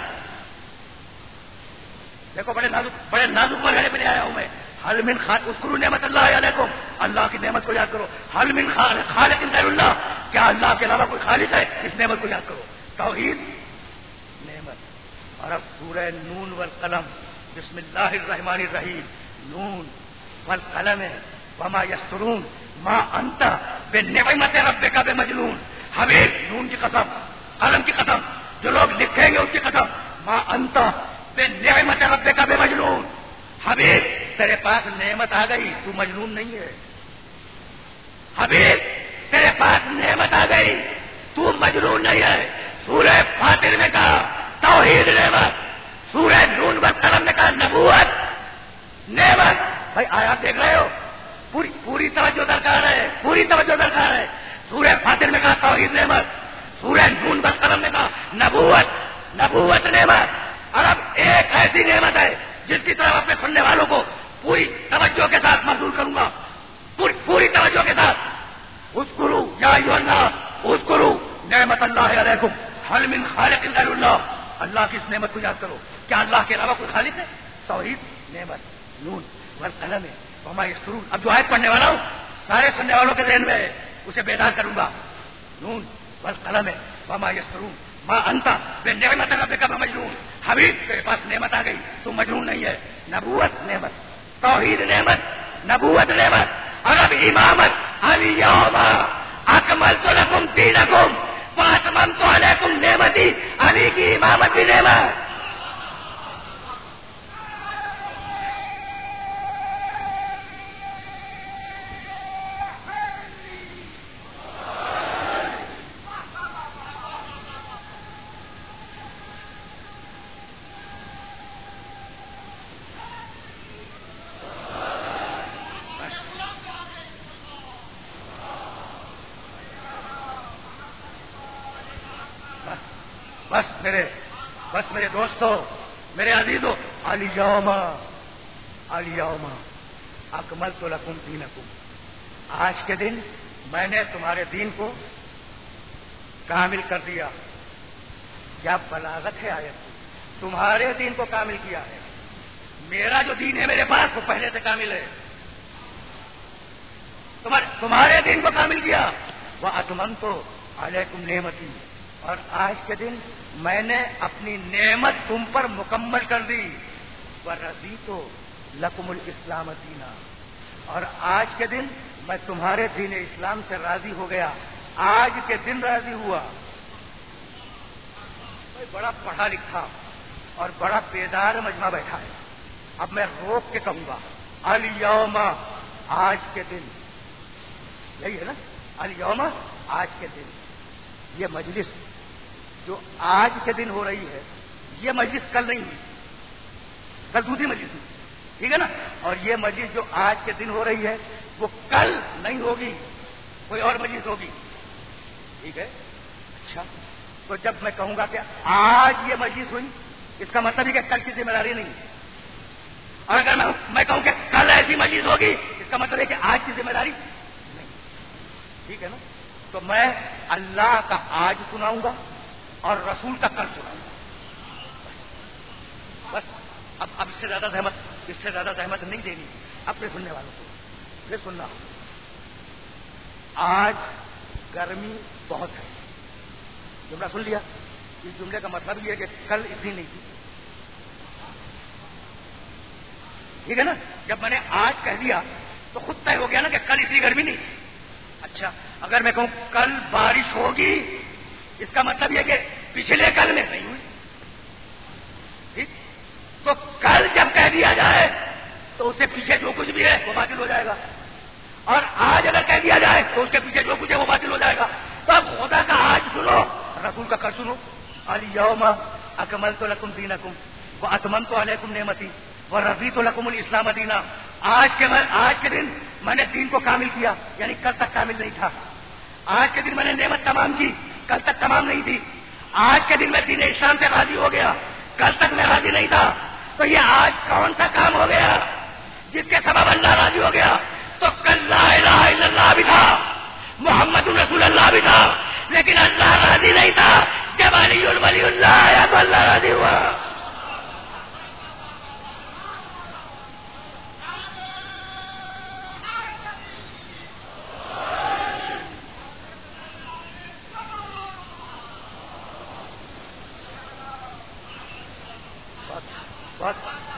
دیکھو بڑے نازک بڑے نازک مرحلے میں آیا ہوں میں. حل من خالق اذکروا نعمت اللہ علیکم، اللہ کی نعمت کو یاد کرو. حل من خالق خالق غیر اللہ، کیا اللہ کے علاوہ کوئی خالق ہے؟ اس نعمت کو یاد کرو. توحید نعمت. اور اب سورہ نون والقلم، بسم اللہ الرحمن الرحیم. نون والقلم وما یسطرون ما انت بنعمت ربک بمجنون. حبیب نون کی قسم، قلم کی قسم، جو لوگ لکھیں گے اس کی قسم، ما انت بنعمت ربک بمجنون. حبیب تیرے پاس نعمت آ گئی، تو مجنون نہیں ہے. حبیب تیرے پاس نعمت آ گئی، تو مجنون نہیں ہے. سورہ فاتر میں کہا توحید نعمت، سورہ نون والقلم نے کہا نبوت نعمت. بھائی آیات دیکھ رہے ہو؟ پوری پوری توجہ درکار ہے، پوری توجہ درکار ہے. سورہ فاتر میں کہا توحید نعمت، سورہ نون والقلم نے کہا نبوت نبوت نعمت. اور اب ایک ایسی نعمت ہے جس کی طرف اپنے سننے والوں کو پوری توجہ کے ساتھ مبذول کروں گا، پوری پوری توجہ کے ساتھ. اذکروا یا ایھا الناس اذکروا نعمت اللہ علیکم هل من خالق غیر اللہ. اللہ کی اس نعمت کو یاد کرو. کیا اللہ کے علاوہ کوئی خالق ہے؟ توحید نعمت. نون والقلم وما یسطرون. اب جو آیت پڑھنے والا ہوں سارے سننے والوں کے ذہن میں اسے بیدار کروں گا. نون والقلم وما یسطرون ما انت بنعمت ربک بمجنون. حبیب تیرے پاس نعمت آ گئی، تو مجنون نہیں ہے. نبوت نعمت، توحید نعمت، نبوت نعمت. اور اب امامت. الیوم اکملت لکم دینکم واتممت علیکم نعمتی. علی کی امامت بھی نعمت. بس میرے بس میرے دوستوں، میرے عزیزوں، الیوم الیوم اکملت لکم دینکم، آج کے دن میں نے تمہارے دین کو کامل کر دیا. کیا بلاغت ہے آیت کی، تمہارے دین کو کامل کیا ہے. میرا جو دین ہے میرے پاس وہ پہلے سے کامل ہے، تمہارے تمہارے دین کو کامل کیا. وَأَتْمَمْتُ عَلَيْكُمْ نِعْمَتِي، اور آج کے دن میں نے اپنی نعمت تم پر مکمل کر دی. وَرَضِيتُ لَكُمُ الْإِسْلَامَ دِينًا، اور آج کے دن میں تمہارے دین اسلام سے راضی ہو گیا. آج کے دن راضی ہوا. بڑا پڑھا لکھا اور بڑا بیدار مجمع بیٹھا ہے. اب میں روک کے کہوں گا الیوم، آج کے دن، یہی ہے نا الیوم، آج کے دن. یہ مجلس جو آج کے دن ہو رہی ہے یہ مجلس کل نہیں ہوئی، کل دوسری مجلس ہوئی، ٹھیک ہے نا. اور یہ مجلس جو آج کے دن ہو رہی ہے وہ کل نہیں ہوگی، کوئی اور مجلس ہوگی، ٹھیک ہے. اچھا، تو جب میں کہوں گا کہ آج یہ مجلس ہوئی، اس کا مطلب ہے کہ کل کی ذمہ داری نہیں. اور اگر میں میں کہوں کہ کل ایسی مجلس ہوگی، اس کا مطلب ہے کہ آج کی ذمہ داری نہیں، ٹھیک ہے نا. تو میں اللہ کا آج سناؤں گا اور رسول کا کل سناؤں گا. بس اب اب اس سے زیادہ زحمت اس سے زیادہ زحمت نہیں دینی اپنے سننے والوں کو. پھر سننا، آج گرمی بہت ہے. جملہ سن لیا. اس جملے کا مطلب یہ ہے کہ کل اتنی نہیں تھی، ٹھیک ہے نا. جب میں نے آج کہہ دیا تو خود طے ہو گیا نا کہ کل اتنی گرمی نہیں. اچھا، اگر میں کہوں کل بارش ہوگی، اس کا مطلب یہ کہ پچھلے کل میں نہیں ہوئی، ٹھیک. تو کل جب کہہ دیا جائے تو اس سے پیچھے جو کچھ بھی ہے وہ باطل ہو جائے گا. اور آج اگر کہہ دیا جائے تو اس کے پیچھے جو کچھ ہے وہ باطل ہو جائے گا. تو اب خدا کا آج سنو، رسول کا کل سنو. الیوم اکملت لکم دینکم واتممت علیکم نعمتی ورضیت لکم الاسلام دینا. آج کے میں آج کے دن میں نے دین کو کامل کیا، یعنی کل تک کامل نہیں تھا. آج کے دن میں نے نعمت تمام کی، کل تک تمام نہیں تھی. آج کے دن میں دین اسلام سے راضی ہو گیا، کل تک میں راضی نہیں تھا. تو یہ آج کون سا کام ہو گیا جس کے سبب اللہ راضی ہو گیا؟ تو کل لا الہ الا اللہ بھی تھا، محمد رسول اللہ بھی تھا، لیکن اللہ راضی نہیں تھا. جب علی الولی اللہ آیا تو اللہ راضی ہوا. بس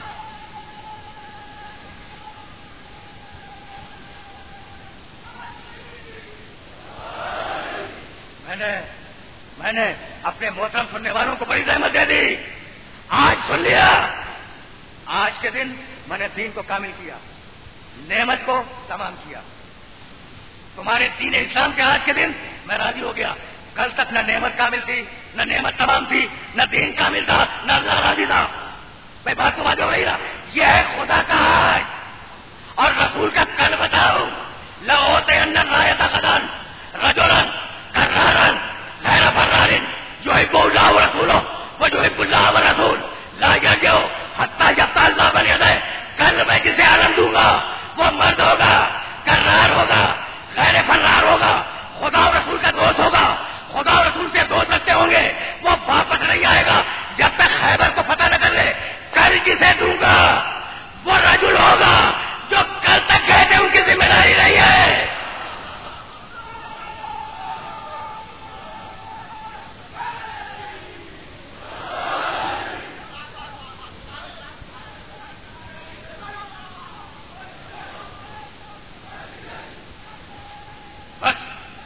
میں نے میں نے اپنے محترم سننے والوں کو بڑی زحمت دے دی. آج سن لیا، آج کے دن میں نے دین کو کامل کیا، نعمت کو تمام کیا. تمہارے دین اسلام کے آج کے دن میں راضی ہو گیا. کل تک نہ نعمت کامل تھی، نہ نعمت تمام تھی، نہ دین کامل تھا، نہ اللہ راضی تھا. میں بات تو واضح ہو رہی رہا. یہ ہے خدا کا آج اور رسول کا کل. بتاؤ لَأُوتِيَنَّ الرَّايَةَ غَدًا رَجُلًا كَرَّارًا غَيْرَ فَرَّارٍ يُحِبُّ اللَّهُ وَرَسُولُهُ وَيُحِبُّ اللَّهَ وَرَسُولُهُ لَا يَرْجِعُ حَتَّى يَبْتَلَ اللَّهُ بَنْ يَدَيْهِ. کل میں جسے عالم دوں گا وہ مرد ہوگا، کرار ہوگا، غیر فرار ہوگا، خدا اور رسول کا دوست ہوگا، خدا اور رسول سے دوست رکھتے ہوں گے. وہ واپس نہیں آئے گا جب تک خیبر کو فتح نہ کر لے. کل جسے دوں گا وہ رجل ہوگا جو کل تک گئے تھے ان کی ذمہ داری نہیں ہے. بس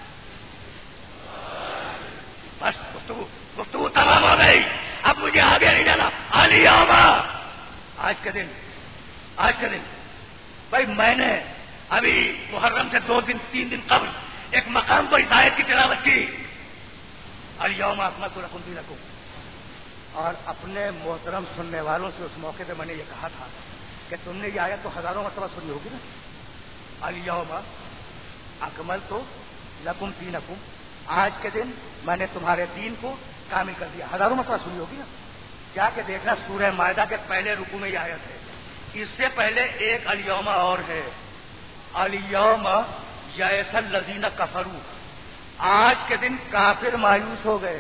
بس گفتگو گفتگو تمام ہو گئی. اب مجھے آگے نہیں جانا. الیوم، آج کے دن آج کے دن بھائی میں نے ابھی محرم سے دو دن تین دن قبل ایک مقام پر اس آیت کی تلاوت کی، الیوم اکملت لکم دینکم. اور اپنے محترم سننے والوں سے اس موقع پہ میں نے یہ کہا تھا کہ تم نے یہ آیت تو ہزاروں مرتبہ سنی ہوگی نا. الیوم اکملت لکم دینکم، آج کے دن میں نے تمہارے دین کو کامل کر دیا. ہزاروں مرتبہ سنی ہوگی نا. کیا کہ دیکھنا سورہ مائدہ کے پہلے رکوع میں یہ آیت ہے. اس سے پہلے ایک الیوم اور ہے, الیوم یئس الذین کفروا, آج کے دن کافر مایوس ہو گئے.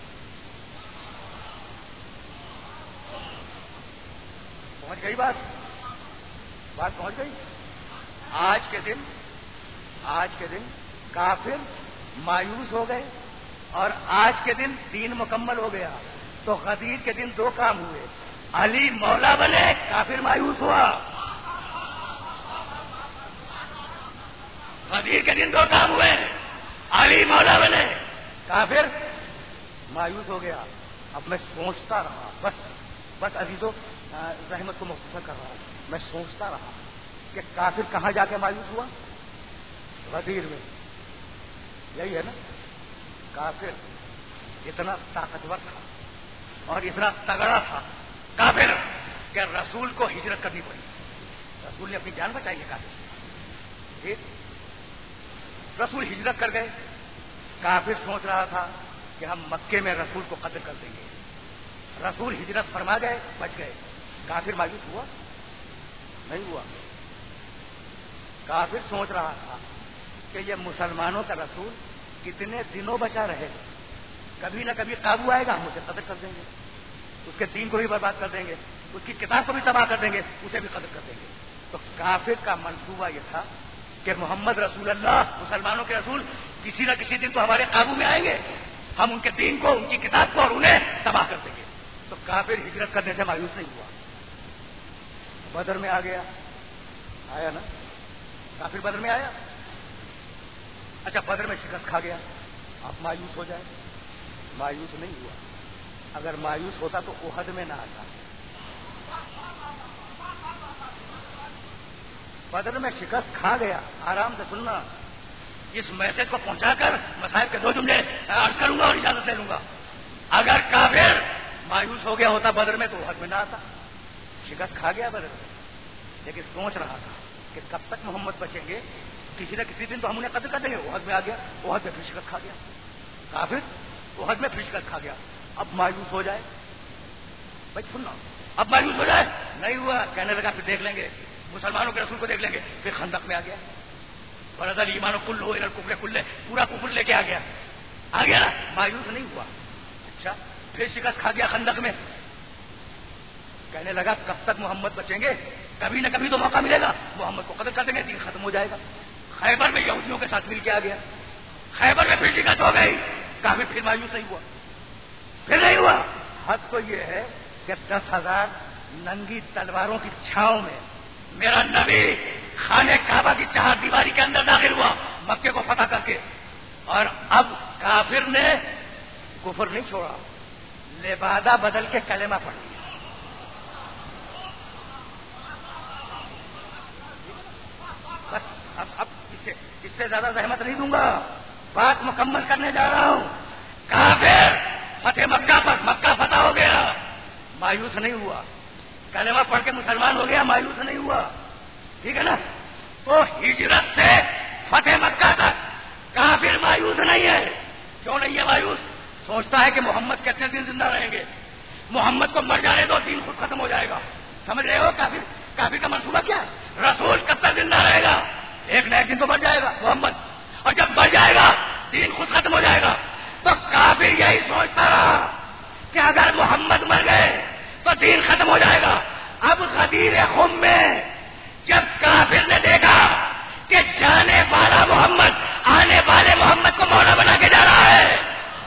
پہنچ گئی بات بات پہنچ گئی. آج کے دن آج کے دن کافر مایوس ہو گئے, اور آج کے دن دین مکمل ہو گیا. تو غدیر کے دن دو کام ہوئے, علی مولا بنے, کافر مایوس ہوا. غدیر کے دن دو کام ہوئے, علی مولا بنے, کافر مایوس ہو گیا. اب میں سوچتا رہا, بس بس عزیزو زحمت کو مختصر کر رہا ہوں. میں سوچتا رہا کہ کافر کہاں جا کے مایوس ہوا؟ غدیر میں. یہی ہے نا. کافر اتنا طاقتور تھا اور اتنا تگڑا تھا کافر کہ رسول کو ہجرت کرنی پڑی. رسول نے اپنی جان بچائی ہے کافر. ٹھیک, رسول ہجرت کر گئے. کافر سوچ رہا تھا کہ ہم مکے میں رسول کو قتل کر دیں گے. رسول ہجرت فرما گئے, بچ گئے. کافر مایوس ہوا؟ نہیں ہوا. کافر سوچ رہا تھا کہ یہ مسلمانوں کا رسول کتنے دنوں بچا رہے گا, کبھی نہ کبھی قابو آئے گا, ہم اسے قتل کر دیں گے, اس کے دین کو بھی برباد کر دیں گے, اس کی کتاب کو بھی تباہ کر دیں گے, اسے بھی قتل کر دیں گے. تو کافر کا منصوبہ یہ تھا کہ محمد رسول اللہ, مسلمانوں کے رسول, کسی نہ کسی دن تو ہمارے قابو میں آئیں گے, ہم ان کے دین کو, ان کی کتاب کو اور انہیں تباہ کر دیں گے. تو کافر ہجرت کرنے سے مایوس نہیں ہوا. بدر میں آ گیا, آیا نا. کافر بدر میں آیا. اچھا, بدر میں شکست کھا گیا, آپ مایوس ہو جائے؟ مایوس نہیں ہوا. اگر مایوس ہوتا تو احد میں نہ آتا. بدر میں شکست کھا گیا. آرام سے سننا, اس میسج کو پہنچا کر مسائل کے دو جملے عرض کروں گا اور اجازت لے لوں گا. اگر کافر مایوس ہو گیا ہوتا بدر میں تو احد میں نہ آتا. شکست کھا گیا بدر میں, لیکن سوچ رہا تھا کہ کب تک محمد بچیں گے, کسی نہ کسی دن تو ہم انہیں قتل کر دیں گے. احد میں آ گیا, احد میں پھر شکست کھا گیا. کافر احد میں پھر شکست کھا گیا. اب مایوس ہو جائے؟ بھائی سننا, اب مایوس ہو جائے؟ نہیں ہوا. کہنے لگا پھر دیکھ لیں گے, مسلمانوں کے رسول کو دیکھ لیں گے. پھر خندق میں آ گیا. برادر ایمان کل ہو کفر کل, پورا کفر لے کے آ گیا. آ گیا نا, مایوس نہیں ہوا. اچھا, پھر شکست کھا گیا خندق میں. کہنے لگا کب تک محمد بچیں گے, کبھی نہ کبھی تو موقع ملے گا, محمد کو قتل کر دیں گے, دین ختم ہو جائے گا. خیبر میں یہودیوں کے ساتھ مل کے آ گیا. خیبر میں پھر شکست ہو گئی. کافی پھر مایوس نہیں ہوا, پھر نہیں ہوا. حد تو یہ ہے کہ دس ہزار ننگی تلواروں کی چھاؤں میں میرا نبی خانے کعبہ کی چار دیواری کے اندر داخل ہوا, مکے کو فتح کر کے. اور اب کافر نے کفر نہیں چھوڑا, لبادہ بدل کے کلمہ پڑھ لیا. بس اب اب اس سے اس سے زیادہ زحمت نہیں دوں گا, بات مکمل کرنے جا رہا ہوں. کافر فتح مکہ پر, مکہ فتح ہو گیا, مایوس نہیں ہوا. کلمہ پڑھ کے مسلمان ہو گیا, مایوس نہیں ہوا. ٹھیک ہے نا. تو ہجرت سے فتح مکہ تک کافر مایوس نہیں ہے. کیوں نہیں ہے مایوس؟ سوچتا ہے کہ محمد کتنے دن زندہ رہیں گے, محمد کو مر جانے دو, دین خود ختم ہو جائے گا. سمجھ رہے ہو کافر کافر کا منصوبہ کیا ہے؟ رسول کب تک زندہ رہے گا, ایک نہ ایک دن تو مر جائے گا محمد, اور جب مر جائے گا دین خود ختم ہو جائے گا. تو کافر یہی سوچتا رہا کہ اگر محمد مر گئے تو دین ختم ہو جائے گا. اب غدیر خم میں جب کافر نے دیکھا کہ جانے والا محمد آنے والے محمد کو مولا بنا کے جا رہا ہے,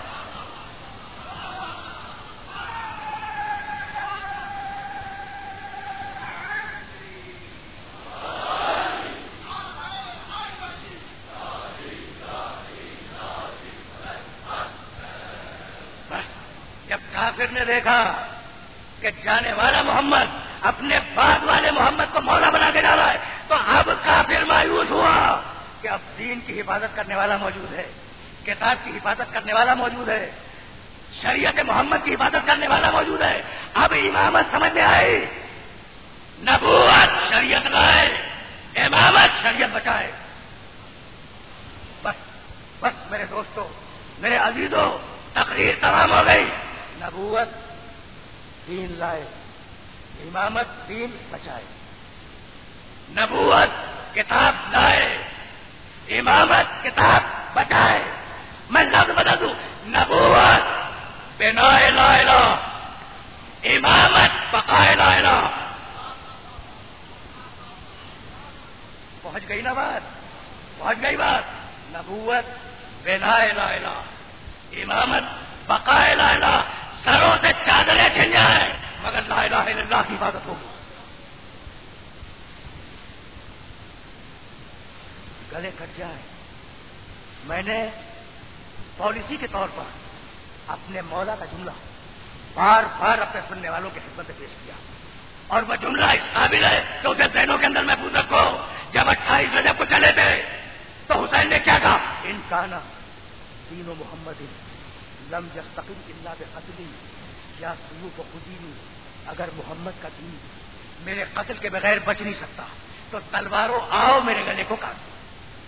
کافر نے دیکھا کہ جانے والا محمد اپنے بعد والے محمد کو مولا بنا کے ڈالا ہے, تو اب کافر مایوس ہوا کہ اب دین کی حفاظت کرنے والا موجود ہے, کتاب کی حفاظت کرنے والا موجود ہے, شریعت محمد کی حفاظت کرنے والا موجود ہے. اب امامت سمجھ میں آئی, نبوت شریعت لائے, امامت شریعت بچائے. بس بس میرے دوستو, میرے عزیزو, تقریر تمام ہو گئی. نبوت دین لائے, امامت دین بچائے. نبوت کتاب لائے, امامت کتاب بچائے. میں لفظ بتا دوں, نبوت بنا لا الہ, امامت بقائے لا الہ. پہنچ گئی نا بات, پہنچ گئی بات. نبوت بنا لا الہ, امامت بقائے لا الہ. سروں سے چادریں چھن جائیں مگر لا الہ الا اللہ کی عبادت ہوگی. گلے کٹ جائیں. میں نے پالیسی کے طور پر اپنے مولا کا جملہ بار بار اپنے سننے والوں کی خدمت میں پیش کیا, اور وہ جملہ اس قابل ہے کہ اسے ذہنوں کے اندر محفوظ رکھو. جب اٹھائیس رجب کو چلے تھے تو حسین نے کیا کہا؟ ان کانا دین و محمد لم یستقم الا بقتلی یا سیوف و خدینی. اگر محمد کا دین میرے قتل کے بغیر بچ نہیں سکتا تو تلواروں آؤ میرے گلے کو کاٹ دو.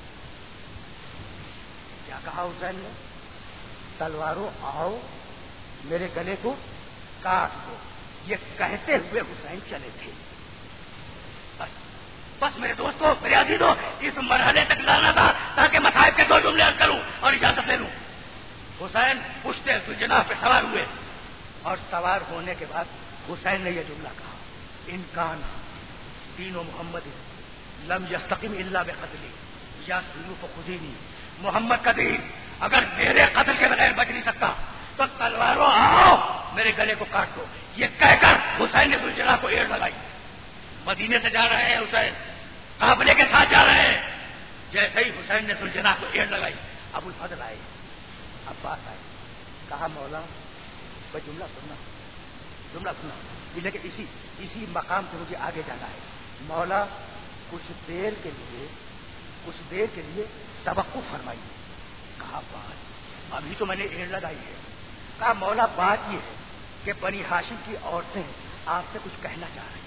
کیا کہا حسین نے؟ تلواروں آؤ میرے گلے کو کاٹ دو. یہ کہتے ہوئے حسین چلے تھے. بس بس میرے دوستوں, میرے عزیزوں, اس مرحلے تک لانا تھا تاکہ مصائب کے دو جملے عرض کروں اور اجازت لے لوں. حسین پشتے ذوالجناح پہ سوار ہوئے, اور سوار ہونے کے بعد حسین نے یہ جملہ کہا, ان کان دین و محمد لم یستقم الا بقتلی یا سیوف خدینی. محمد کا دین اگر میرے قتل کے بغیر بچ نہیں سکتا تو تلواروں آؤ میرے گلے کو کاٹ دو. یہ کہہ کر حسین نے ذوالجناح کو ایڑ لگائی. مدینے سے جا رہے ہیں حسین, قافلے کے ساتھ جا رہے ہیں. جیسے ہی حسین نے ذوالجناح کو ایڑ لگائی, ابو الفضل آئے, عباس آئے, کہا مولا وہ جملہ سننا, جملہ سننا, لیکن اسی اسی مقام سے مجھے آگے جانا ہے. مولا کچھ دیر کے لیے کچھ دیر کے لیے توقف فرمائیے. کہا بات ابھی تو میں نے ایڑ لگائی ہے. کہا مولا بات یہ ہے کہ بنی ہاشم کی عورتیں آپ سے کچھ کہنا چاہ رہی ہیں.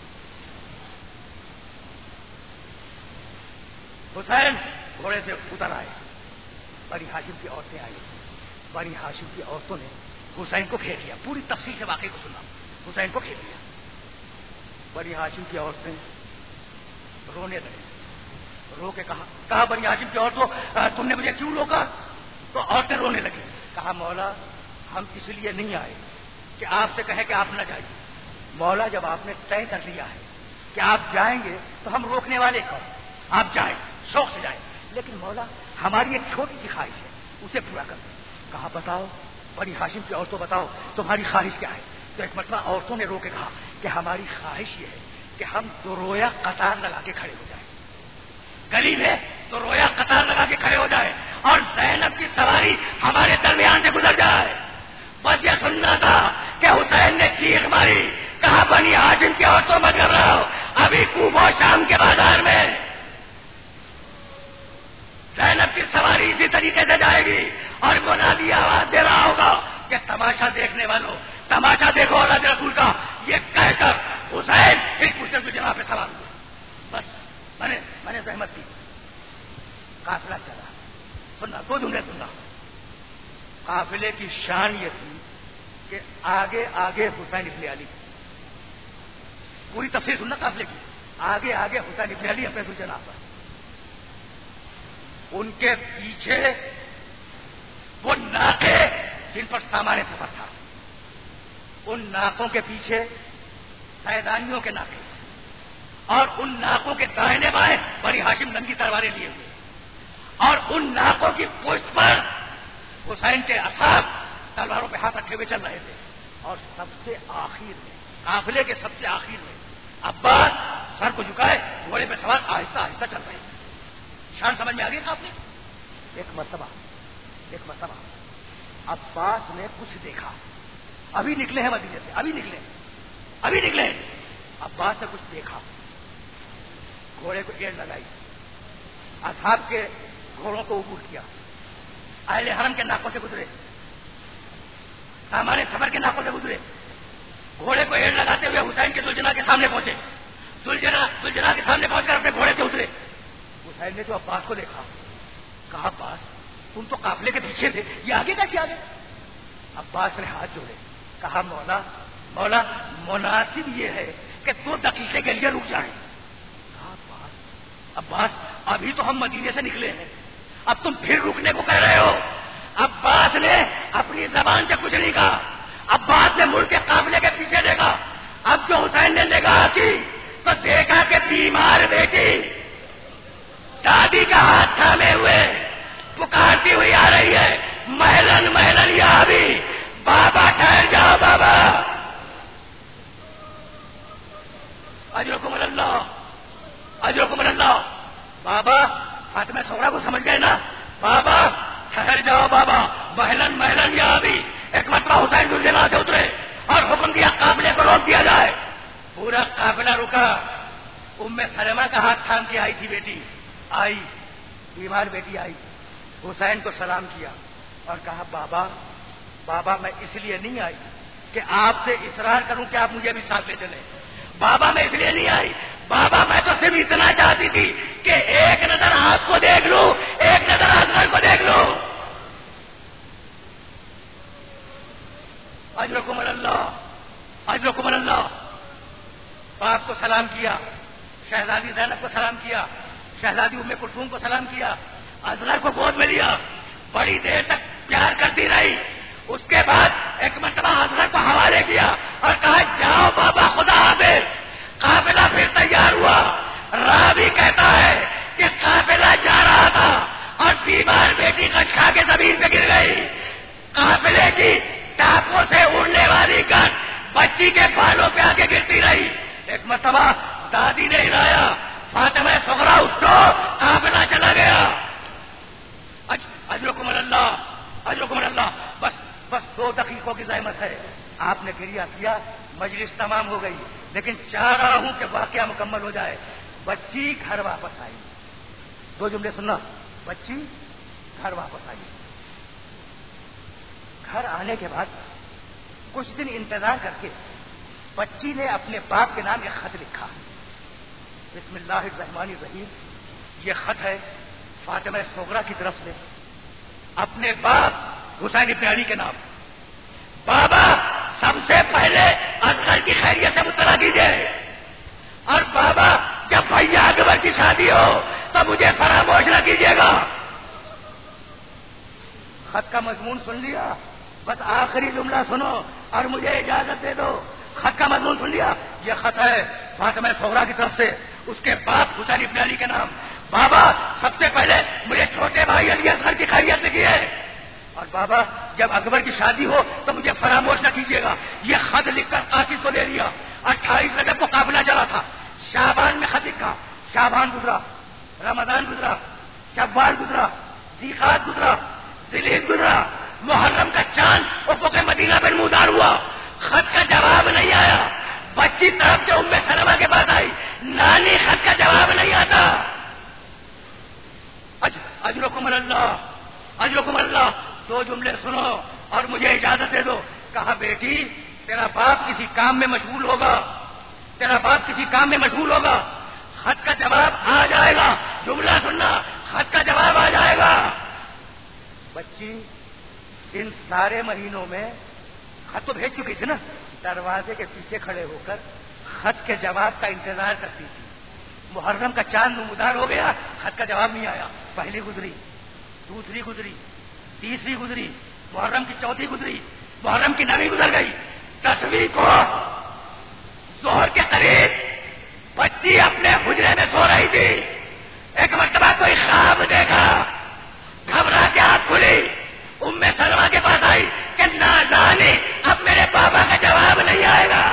حسین گھوڑے سے اتر آئے, بنی ہاشم کی عورتیں آئی. بنی ہاشم کی عورتوں نے حسین کو گھیر لیا. پوری تفصیل سے واقعے کو سنا. حسین کو گھیر لیا. بنی ہاشم کی عورتیں رونے لگے. رو کے کہا کہا بنی ہاشم کی عورتوں تم نے مجھے کیوں روکا؟ تو عورتیں رونے لگی. کہا مولا ہم اس لیے نہیں آئے کہ آپ سے کہیں کہ آپ نہ جائیے. مولا جب آپ نے طے کر لیا ہے کہ آپ جائیں گے تو ہم روکنے والے کون؟ آپ جائیں, شوق سے جائیں. لیکن مولا ہماری ایک چھوٹی سی خواہش ہے, اسے پورا کر دیں. کہا بتاؤ بنی ہاشم کی عورتوں بتاؤ تمہاری خواہش کیا ہے؟ تو ایک مرتبہ عورتوں نے رو کے کہا کہ ہماری خواہش یہ ہے کہ ہم دو رویا قطار لگا کے کھڑے ہو جائیں, گلی میں تو رویا قطار لگا کے کھڑے ہو جائے اور زینب کی سواری ہمارے درمیان سے گزر جائے. بس یہ سننا تھا کہ حسین نے چیخ ماری, کہا بنی ہاشم کی عورتوں مت گھبراؤ, ابھی کوفہ شام کے بازار میں زینب کی سواری اسی طریقے سے جائے گی اور منادی آواز دے رہا ہوگا کہ تماشا دیکھنے والوں تماشا دیکھو اللہ رسول کا. یہ کہہ کر حسین ایک پشتے کو جناب پہ سوار ہوئے. بس میں نے میں نے زحمت کی, قافلہ چلا. سننا دو جملے سننا. قافلے کی شان یہ تھی کہ آگے آگے حسین ابن علی, پوری تفصیل سننا قافلے کی, آگے آگے حسین ابن علی اپنے جناب پر, ان کے پیچھے وہ ناکے جن پر سامان سفر تھا, ان ناکوں کے پیچھے سیدانیوں کے ناکے, اور ان ناکوں کے دائیں بائیں بنی ہاشم ننگی تلواریں لیے ہوئے, اور ان ناکوں کی پشت پر حسین کے اصحاب تلواروں پہ ہاتھ رکھے ہوئے چل رہے تھے. اور سب سے آخر میں, قافلے کے سب سے آخر میں عباس سر کو جھکائے گھوڑے پہ سوار آہستہ آہستہ چل رہے تھے. شان سمجھ میں آ گئی آپ نے؟ ایک مرتبہ ایک مرتبہ عباس نے کچھ دیکھا. ابھی نکلے ہیں مدینے سے, ابھی نکلے ابھی نکلے عباس نے کچھ دیکھا, گھوڑے کو ایڑ لگائی, اصحاب کے گھوڑوں کو عبور کیا, اہل حرم کے ناکوں سے گزرے, ہمارے سفر کے ناکوں سے گزرے, گھوڑے کو ایڑ لگاتے ہوئے حسین کے ذوالجناح کے سامنے پہنچے. ذوالجناح ذوالجناح کے سامنے پہنچ کر اپنے گھوڑے سے اترے. حسین نے تو عباس کو دیکھا, کہا عباس تم تو قافلے کے پیچھے تھے, یہ آگے کیسے آ گئے؟ عباس نے ہاتھ جوڑے، کہا مولا مولا مناسب یہ ہے کہ دو دقیقے کے لیے رک جائیں۔ کہا عباس عباس ابھی تو ہم مدینے سے نکلے ہیں، اب تم پھر رکنے کو کہہ رہے ہو؟ عباس نے اپنی زبان سے کچھ نہیں کہا، عباس نے ملک کے قافلے کے پیچھے دیکھا۔ اب جو حسین نے نگاہ کی تو دیکھا کہ بیمار بیٹی دادی کا ہاتھ تھامے ہوئے پکارتی ہوئی آ رہی ہے، محلن محلن یا ابھی، بابا ٹھہر جاؤ بابا، اجرکم اللہ اجرکم اللہ۔ بابا فاطمہ صغرا کو سمجھ گئے نا، بابا ٹھہر جاؤ بابا، محلن محلن یا ابھی۔ ایک مرتبہ حسین دلجنا سے اترے اور حکم دیا قافلے کو روک دیا جائے۔ پورا قافلہ رکا، ام سلمہ کا ہاتھ تھام کے آئی تھی بیٹی، آئی بیمار بیٹی آئی، حسین کو سلام کیا اور کہا بابا بابا میں اس لیے نہیں آئی کہ آپ سے اصرار کروں کہ آپ مجھے بھی ساتھ لے چلیں، بابا میں اس لیے نہیں آئی، بابا میں تو صرف اتنا چاہتی تھی کہ ایک نظر آپ کو دیکھ لوں، ایک نظر اصغر کو دیکھ لوں۔ اجرکم اللہ اجرکم اللہ۔ باپ کو سلام کیا، شہزادی زینب کو سلام کیا، شہزادی ام کلثوم کو سلام کیا، اصغر کو گود میں لیا، بڑی دیر تک پیار کرتی رہی۔ اس کے بعد ایک مرتبہ اصغر کو حوالے کیا اور کہا جاؤ بابا خدا حافظ۔ قافلہ پھر تیار ہوا، راوی کہتا ہے کہ قافلہ جا رہا تھا اور بیمار بیٹی کا شاگے زمین پہ گر گئی، قافلے کی ٹاپوں سے اڑنے والی گن بچی کے بالوں پہ آگے گرتی رہی۔ ایک مرتبہ دادی نے ہلایا، فاطمہ صغرا اٹھو، قافلہ چلا گیا۔ اجرکم اللہ اجرکم اللہ۔ بس بس دو دقیقوں کی زحمت ہے، آپ نے گریہ کیا، مجلس تمام ہو گئی، لیکن چاہ رہا ہوں کہ واقعہ مکمل ہو جائے۔ بچی گھر واپس آئی، دو جملے سننا، بچی گھر واپس آئی۔ گھر آنے کے بعد کچھ دن انتظار کر کے بچی نے اپنے باپ کے نام ایک خط لکھا، بسم اللہ الرحمن الرحیم۔ یہ خط ہے فاطمہ صغرا کی طرف سے اپنے باپ حسین ابن علی کے نام۔ بابا سب سے پہلے اصغر کی خیریت سے مطلع کیجیے، اور بابا جب بھیا اکبر کی شادی ہو تو مجھے فراموش نہ کیجیے گا۔ خط کا مضمون سن لیا، بس آخری جملہ سنو اور مجھے اجازت دے دو۔ خط کا مضمون سن لیا، یہ خط ہے فاطمہ صغرا کی طرف سے اس کے باپ حسین ابن علی کے نام۔ بابا سب سے پہلے مجھے چھوٹے بھائی علی اصغر کی خیریت لکھی ہے، اور بابا جب اکبر کی شادی ہو تو مجھے فراموش نہ کیجیے گا۔ یہ خط لکھ کر قاصد کو دے دیا۔ اٹھائیس رجب کو قافلہ چلا تھا، شعبان میں خط لکھا، شعبان گزرا، رمضان گزرا، شوال گزرا، ذیقعد گزرا، ذیلحجہ گزرا، محرم کا چاند افق مدینہ پہ نمودار ہوا۔ خط کا جواب نہیں آیا، بچی طرف سے ام سلمہ کے پاس آئی، نانی خط کا جواب نہیں آتا۔ اجرکم اللہ اجرکم اللہ۔ دو جملے سنو اور مجھے اجازت دے دو۔ کہا بیٹی تیرا باپ کسی کام میں مشغول ہوگا، تیرا باپ کسی کام میں مشغول ہوگا، خط کا جواب آ جائے گا۔ جملہ سننا، خط کا جواب آ جائے گا۔ بچی ان سارے مہینوں میں خط تو بھیج چکی تھی نا، دروازے کے پیچھے کھڑے ہو کر خط کے جواب کا انتظار کرتی تھی۔ محرم کا چاند نمودار ہو گیا، خط کا جواب نہیں آیا۔ پہلی گزری، دوسری گزری، تیسری گزری، محرم کی چوتھی گزری، محرم کی نویں گزر گئی، دسویں کو ظہر کے قریب بچی اپنے حجرے میں سو رہی تھی، ایک مرتبہ کوئی خواب دیکھا، گھبرا کے آنکھ کھلی، ام سلمہ کے پاس آئی کہ نانی اب میرے بابا کا جواب نہیں آئے گا،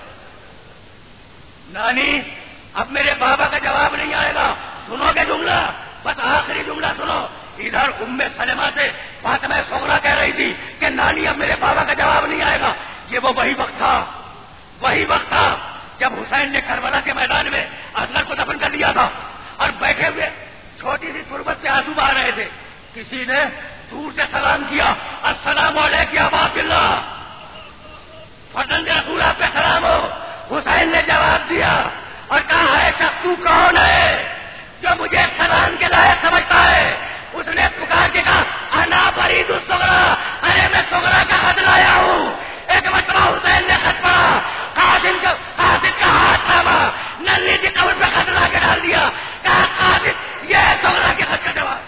نانی اب میرے بابا کا جواب نہیں آئے گا۔ سنو گے جملہ، بس آخری جملہ سنو۔ ادھر ام سلمہ سے فاطمہ صغرا کہہ رہی تھی کہ نانی اب میرے بابا کا جواب نہیں آئے گا۔ یہ وہ وہی وقت تھا وہی وقت تھا جب حسین نے کربلا کے میدان میں اصغر کو دفن کر دیا تھا، اور بیٹھے ہوئے چھوٹی سی تربت پہ آنسو بہا رہے تھے۔ کسی نے دور سے سلام کیا، السلام علیکم یا ابا عبداللہ، فرزند رسول آپ پہ سلام ہو۔ حسین نے جواب دیا اور کہا ہے شخص تو کون ہے جو مجھے سلام کے لائق سمجھتا ہے؟ اس نے پکار کے کہا انا برید الصغرا، ارے میں صغرا کا خط لایا کے خط کا جواب.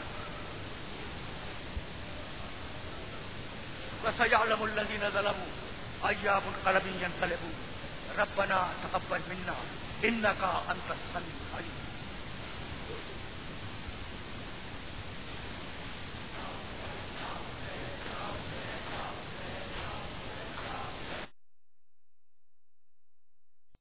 وَسَيَعْلَمُ الَّذِينَ ظَلَمُوا أَيَّ مُنْقَلَبٍ يَنقَلِبُونَ رَبَّنَا تَقَبَّلْ مِنَّا إِنَّكَ أَنْتَ السَّمِيعُ